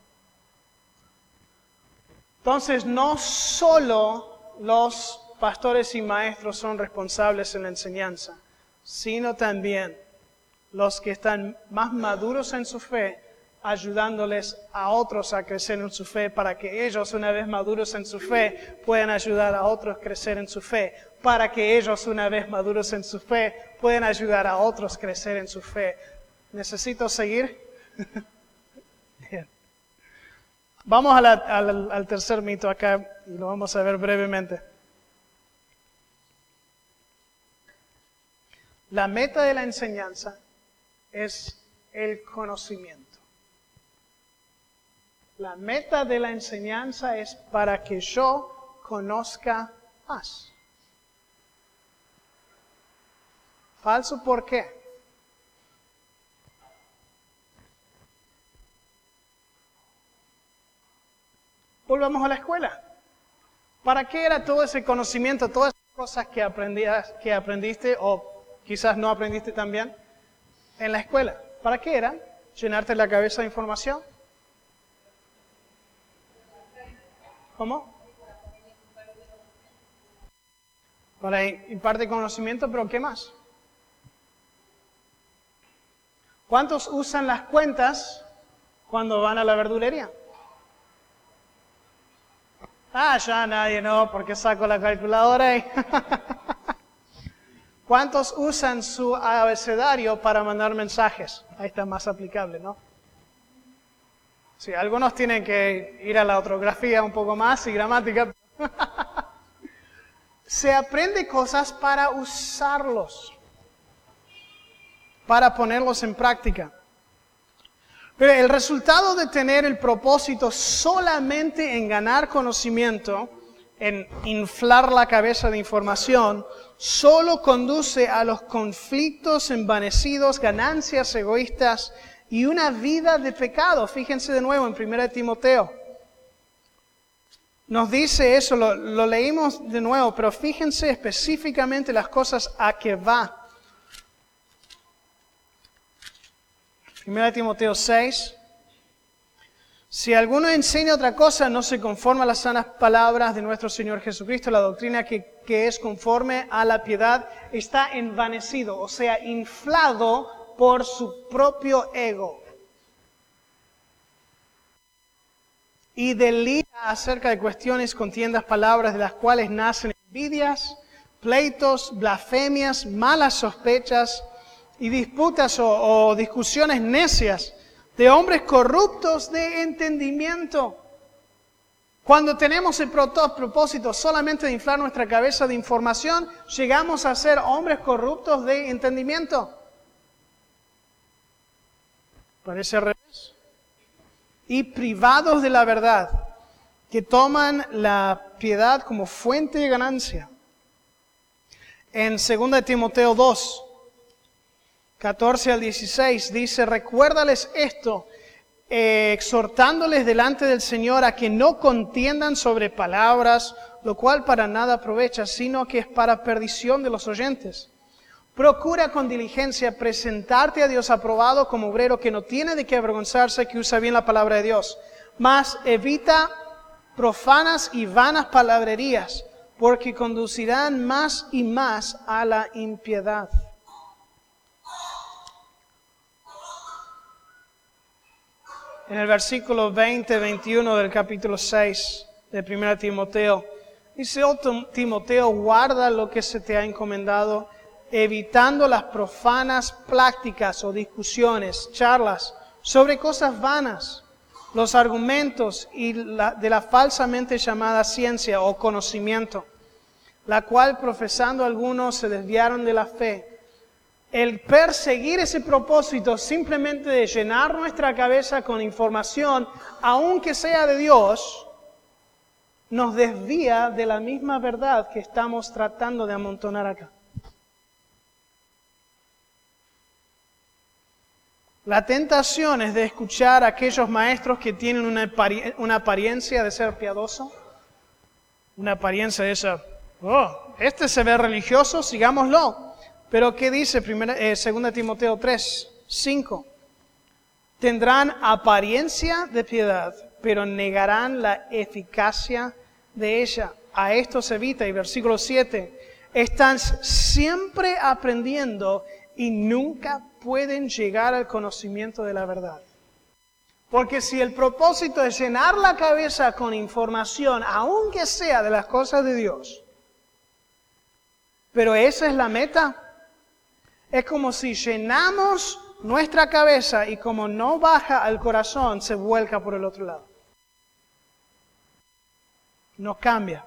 entonces no solo los pastores y maestros son responsables en la enseñanza, sino también los que están más maduros en su fe, ayudándoles a otros a crecer en su fe, para que ellos, una vez maduros en su fe, puedan ayudar a otros a crecer en su fe, para que ellos, una vez maduros en su fe, puedan ayudar a otros a crecer en su fe. ¿Necesito seguir? Bien. Vamos al tercer mito acá y lo vamos a ver brevemente. La meta de la enseñanza es el conocimiento. La meta de la enseñanza es para que yo conozca más. ¿Falso por qué? volvamos a la escuela. ¿Para qué era todo ese conocimiento, todas esas cosas que aprendiste o quizás no aprendiste también en la escuela? ¿Para qué era? ¿Llenarte la cabeza de información? ¿Cómo? Para impartir conocimiento, pero ¿qué más? ¿Cuántos usan las cuentas cuando van a la verdulería? Ya nadie, no, porque saco la calculadora y... ¿Cuántos usan su abecedario para mandar mensajes? Ahí está más aplicable, ¿no? Sí, algunos tienen que ir a la ortografía un poco más y gramática. Se aprende cosas para usarlos, para ponerlos en práctica. Pero el resultado de tener el propósito solamente en ganar conocimiento, en inflar la cabeza de información, solo conduce a los conflictos envanecidos, ganancias egoístas y una vida de pecado. Fíjense de nuevo en 1 Timoteo. Nos dice eso, lo leímos de nuevo, pero fíjense específicamente las cosas a que va. 1 Timoteo 6. Si alguno enseña otra cosa, no se conforma a las sanas palabras de nuestro Señor Jesucristo, la doctrina que es conforme a la piedad está envanecido, o sea, inflado por su propio ego. Y delira acerca de cuestiones, contiendas, palabras de las cuales nacen envidias, pleitos, blasfemias, malas sospechas y disputas o discusiones necias de hombres corruptos de entendimiento. Cuando tenemos el propósito solamente de inflar nuestra cabeza de información, llegamos a ser hombres corruptos de entendimiento. Parece al revés. Y privados de la verdad, que toman la piedad como fuente de ganancia. En 2 Timoteo 2, 14 al 16, dice, recuérdales esto, exhortándoles delante del Señor a que no contiendan sobre palabras, lo cual para nada aprovecha, sino que es para perdición de los oyentes. Procura con diligencia presentarte a Dios aprobado como obrero que no tiene de qué avergonzarse, que usa bien la palabra de Dios. Mas evita profanas y vanas palabrerías, porque conducirán más y más a la impiedad. En el versículo 20-21 del capítulo 6 de 1 Timoteo, dice, oh Timoteo, guarda lo que se te ha encomendado, evitando las profanas prácticas o discusiones, charlas sobre cosas vanas, los argumentos de la falsamente llamada ciencia o conocimiento, la cual profesando algunos se desviaron de la fe. El perseguir ese propósito simplemente de llenar nuestra cabeza con información, aunque sea de Dios, nos desvía de la misma verdad que estamos tratando de amontonar acá. La tentación es de escuchar a aquellos maestros que tienen una apariencia de ser piadoso, una apariencia de ser, este se ve religioso, sigámoslo. Pero ¿qué dice 2 Timoteo 3, 5? Tendrán apariencia de piedad, pero negarán la eficacia de ella. A esto se evita. Y versículo 7, están siempre aprendiendo y nunca pueden llegar al conocimiento de la verdad. Porque si el propósito es llenar la cabeza con información, aunque sea de las cosas de Dios, pero esa es la meta, es como si llenamos nuestra cabeza y como no baja al corazón, se vuelca por el otro lado. No cambia.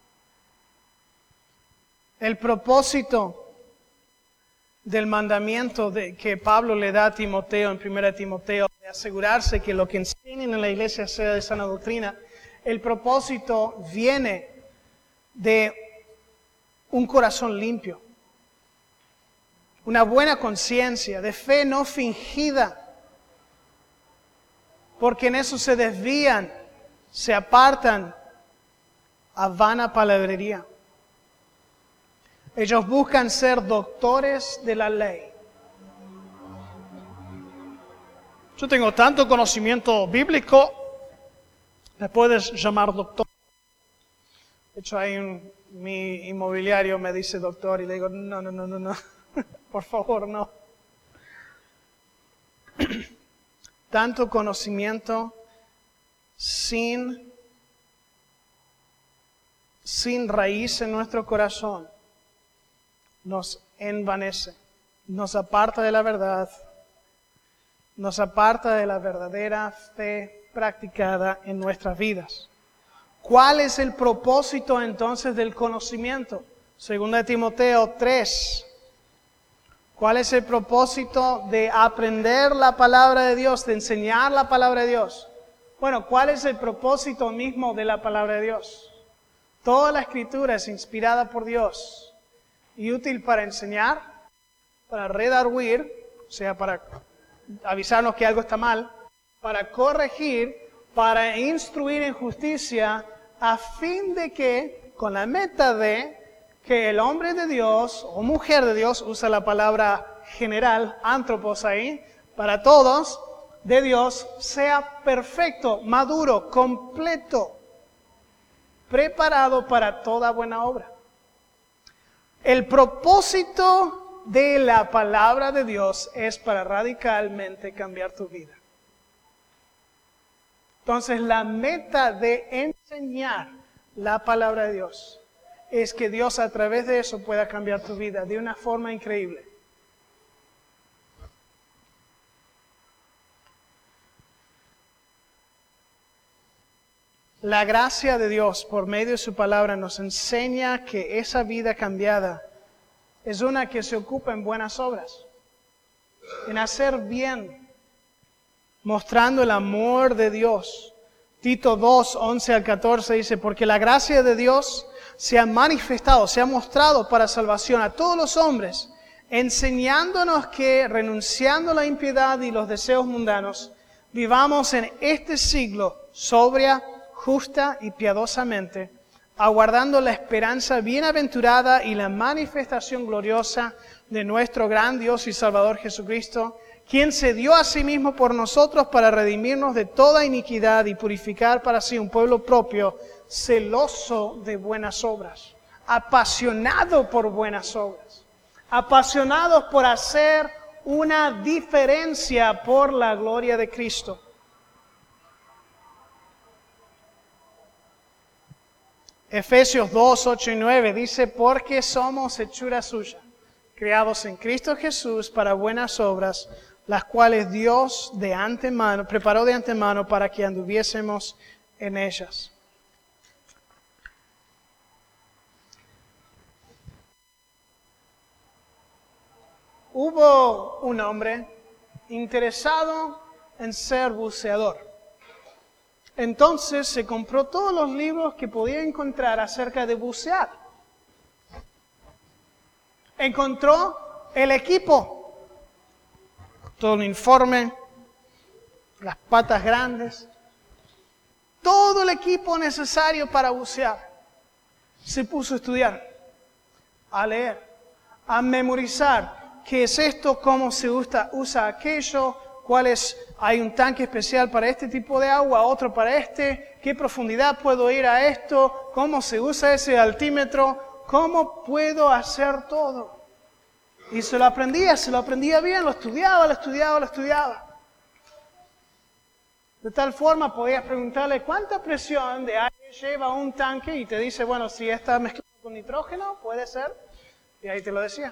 El propósito del mandamiento que Pablo le da a Timoteo en 1 Timoteo, de asegurarse que lo que enseñen en la iglesia sea de sana doctrina, el propósito viene de un corazón limpio, una buena conciencia, de fe no fingida, porque en eso se desvían se apartan a vana palabrería. Ellos buscan ser doctores de la ley. Yo tengo tanto conocimiento bíblico, me puedes llamar doctor. De hecho, mi inmobiliario me dice doctor y le digo, no, por favor, no. Tanto conocimiento sin raíz en nuestro corazón nos envanece, nos aparta de la verdad, nos aparta de la verdadera fe practicada en nuestras vidas. ¿Cuál es el propósito entonces del conocimiento? Segunda de Timoteo 3. ¿Cuál es el propósito de aprender la palabra de Dios, de enseñar la palabra de Dios? Bueno, ¿cuál es el propósito mismo de la palabra de Dios? Toda la Escritura es inspirada por Dios y útil para enseñar, para redarguir, o sea, para avisarnos que algo está mal, para corregir, para instruir en justicia, a fin de que, con la meta de que el hombre de Dios o mujer de Dios, usa la palabra general, antropos ahí, para todos, de Dios, sea perfecto, maduro, completo, preparado para toda buena obra. El propósito de la palabra de Dios es para radicalmente cambiar tu vida. Entonces, la meta de enseñar la palabra de Dios es que Dios a través de eso pueda cambiar tu vida de una forma increíble. La gracia de Dios por medio de su palabra nos enseña que esa vida cambiada es una que se ocupa en buenas obras, en hacer bien, mostrando el amor de Dios. Tito 2, 11 al 14 dice, porque la gracia de Dios se ha manifestado, se ha mostrado para salvación a todos los hombres, enseñándonos que, renunciando a la impiedad y los deseos mundanos, vivamos en este siglo sobria, justa y piadosamente, aguardando la esperanza bienaventurada y la manifestación gloriosa de nuestro gran Dios y Salvador Jesucristo, quien se dio a sí mismo por nosotros para redimirnos de toda iniquidad y purificar para sí un pueblo propio, celoso de buenas obras, apasionado por buenas obras, apasionados por hacer una diferencia por la gloria de Cristo. Efesios 2, 8 y 9 dice, porque somos hechura suya, creados en Cristo Jesús para buenas obras, las cuales Dios preparó de antemano para que anduviésemos en ellas. Hubo un hombre interesado en ser buceador. Entonces se compró todos los libros que podía encontrar acerca de bucear. Encontró el equipo, todo el informe, las patas grandes, todo el equipo necesario para bucear. Se puso a estudiar, a leer, a memorizar qué es esto, cómo se usa aquello, hay un tanque especial para este tipo de agua, otro para este, qué profundidad puedo ir a esto, cómo se usa ese altímetro, cómo puedo hacer todo. Y se lo aprendía bien, lo estudiaba. De tal forma podías preguntarle cuánta presión de aire lleva un tanque y te dice, bueno, si está mezclado con nitrógeno, puede ser, y ahí te lo decía.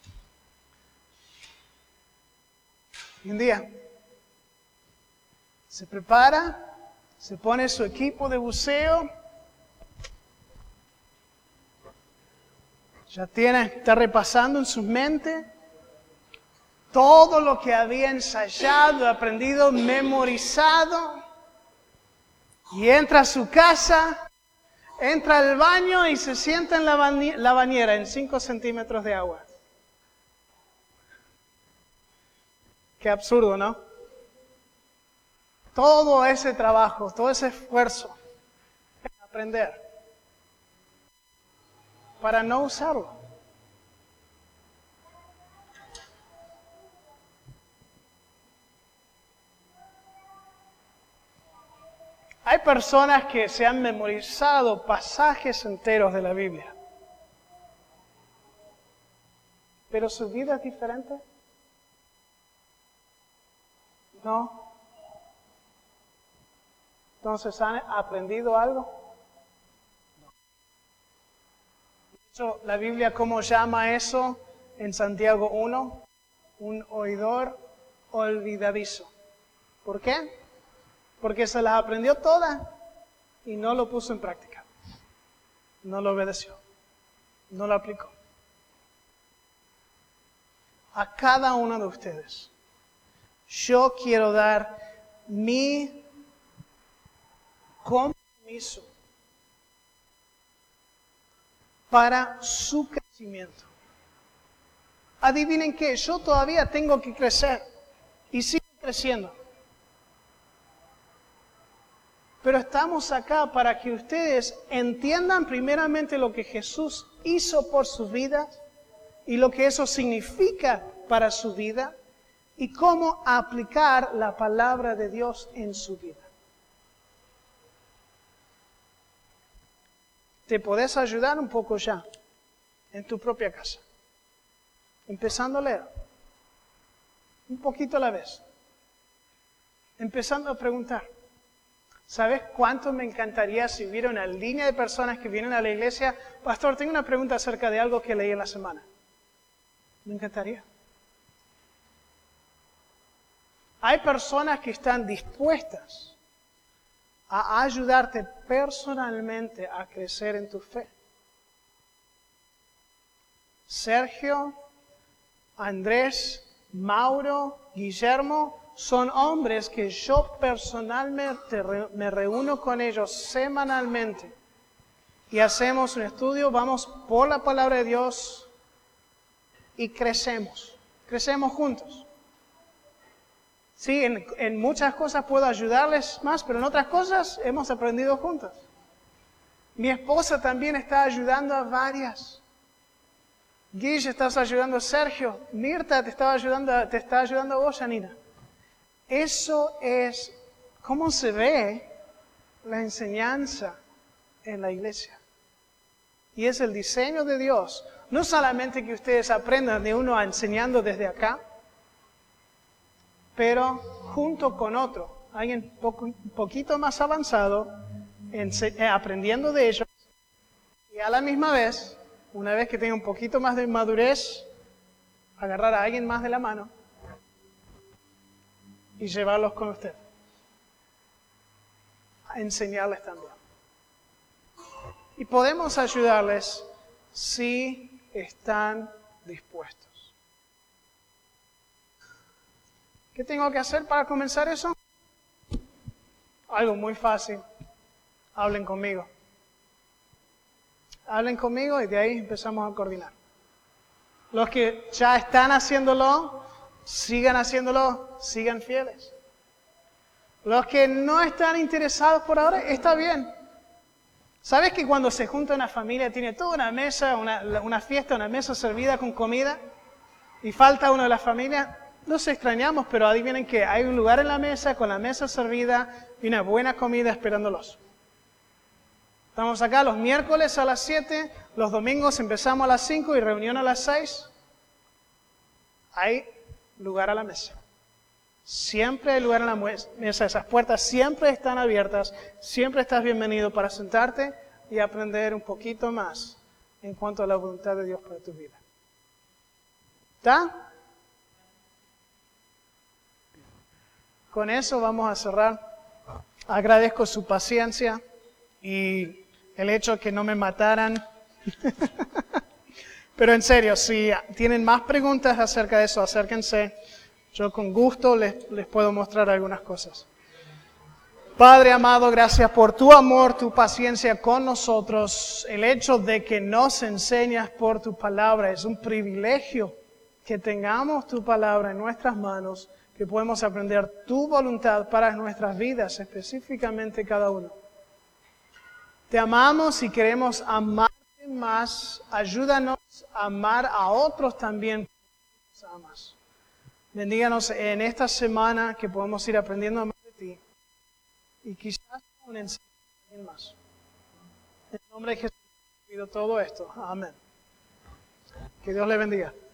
Y un día se prepara, se pone su equipo de buceo, está repasando en su mente todo lo que había ensayado, aprendido, memorizado, y entra a su casa, entra al baño y se sienta en la bañera en 5 centímetros de agua. Qué absurdo, ¿no? Todo ese trabajo, todo ese esfuerzo, aprender para no usarlo. Hay personas que se han memorizado pasajes enteros de la Biblia, pero su vida es diferente. ¿No? Entonces, ¿han aprendido algo? No. De hecho, la Biblia, ¿cómo llama eso en Santiago 1? Un oidor olvidadizo. ¿Por qué? Porque se las aprendió todas y no lo puso en práctica. No lo obedeció. No lo aplicó. A cada uno de ustedes, yo quiero dar mi compromiso para su crecimiento. Adivinen qué, yo todavía tengo que crecer y sigo creciendo. Pero estamos acá para que ustedes entiendan primeramente lo que Jesús hizo por su vida y lo que eso significa para su vida y cómo aplicar la palabra de Dios en su vida. Te podés ayudar un poco ya en tu propia casa, empezando a leer, un poquito a la vez, empezando a preguntar. ¿Sabes cuánto me encantaría si hubiera una línea de personas que vienen a la iglesia? Pastor, tengo una pregunta acerca de algo que leí en la semana. Me encantaría. Hay personas que están dispuestas a ayudarte personalmente a crecer en tu fe. Sergio, Andrés, Mauro, Guillermo, son hombres que yo personalmente me reúno con ellos semanalmente y hacemos un estudio, vamos por la palabra de Dios y crecemos juntos. Sí, en muchas cosas puedo ayudarles más, pero en otras cosas hemos aprendido juntos. Mi esposa también está ayudando a varias. Guille, estás ayudando a Sergio. Mirta te está ayudando a vos, Janina. Eso es cómo se ve la enseñanza en la iglesia. Y es el diseño de Dios. No solamente que ustedes aprendan de uno enseñando desde acá, pero junto con otro, alguien un poquito más avanzado, aprendiendo de ellos, y a la misma vez, una vez que tenga un poquito más de madurez, agarrar a alguien más de la mano y llevarlos con usted, a enseñarles también. Y podemos ayudarles si están dispuestos. ¿Qué tengo que hacer para comenzar eso? Algo muy fácil. Hablen conmigo. Hablen conmigo y de ahí empezamos a coordinar. Los que ya están haciéndolo, sigan fieles. Los que no están interesados por ahora, está bien. ¿Sabes que cuando se junta una familia tiene toda una mesa, una fiesta, una mesa servida con comida y falta uno de la familia? Nos extrañamos, pero adivinen que hay un lugar en la mesa, con la mesa servida y una buena comida esperándolos. Estamos acá los miércoles a las 7, los domingos empezamos a las 5 y reunión a las 6. Hay lugar a la mesa. Siempre hay lugar en la mesa, esas puertas siempre están abiertas, siempre estás bienvenido para sentarte y aprender un poquito más en cuanto a la voluntad de Dios para tu vida. ¿Está? Con eso vamos a cerrar. Agradezco su paciencia y el hecho de que no me mataran. Pero en serio, si tienen más preguntas acerca de eso, acérquense. Yo con gusto les puedo mostrar algunas cosas. Padre amado, gracias por tu amor, tu paciencia con nosotros. El hecho de que nos enseñas por tu palabra es un privilegio que tengamos tu palabra en nuestras manos, que podemos aprender tu voluntad para nuestras vidas, específicamente cada uno. Te amamos y queremos amarte más. Ayúdanos a amar a otros también como nos amas. Bendíganos en esta semana que podamos ir aprendiendo más de ti. Y quizás aún enseñar a alguien más. En el nombre de Jesús pido todo esto. Amén. Que Dios le bendiga.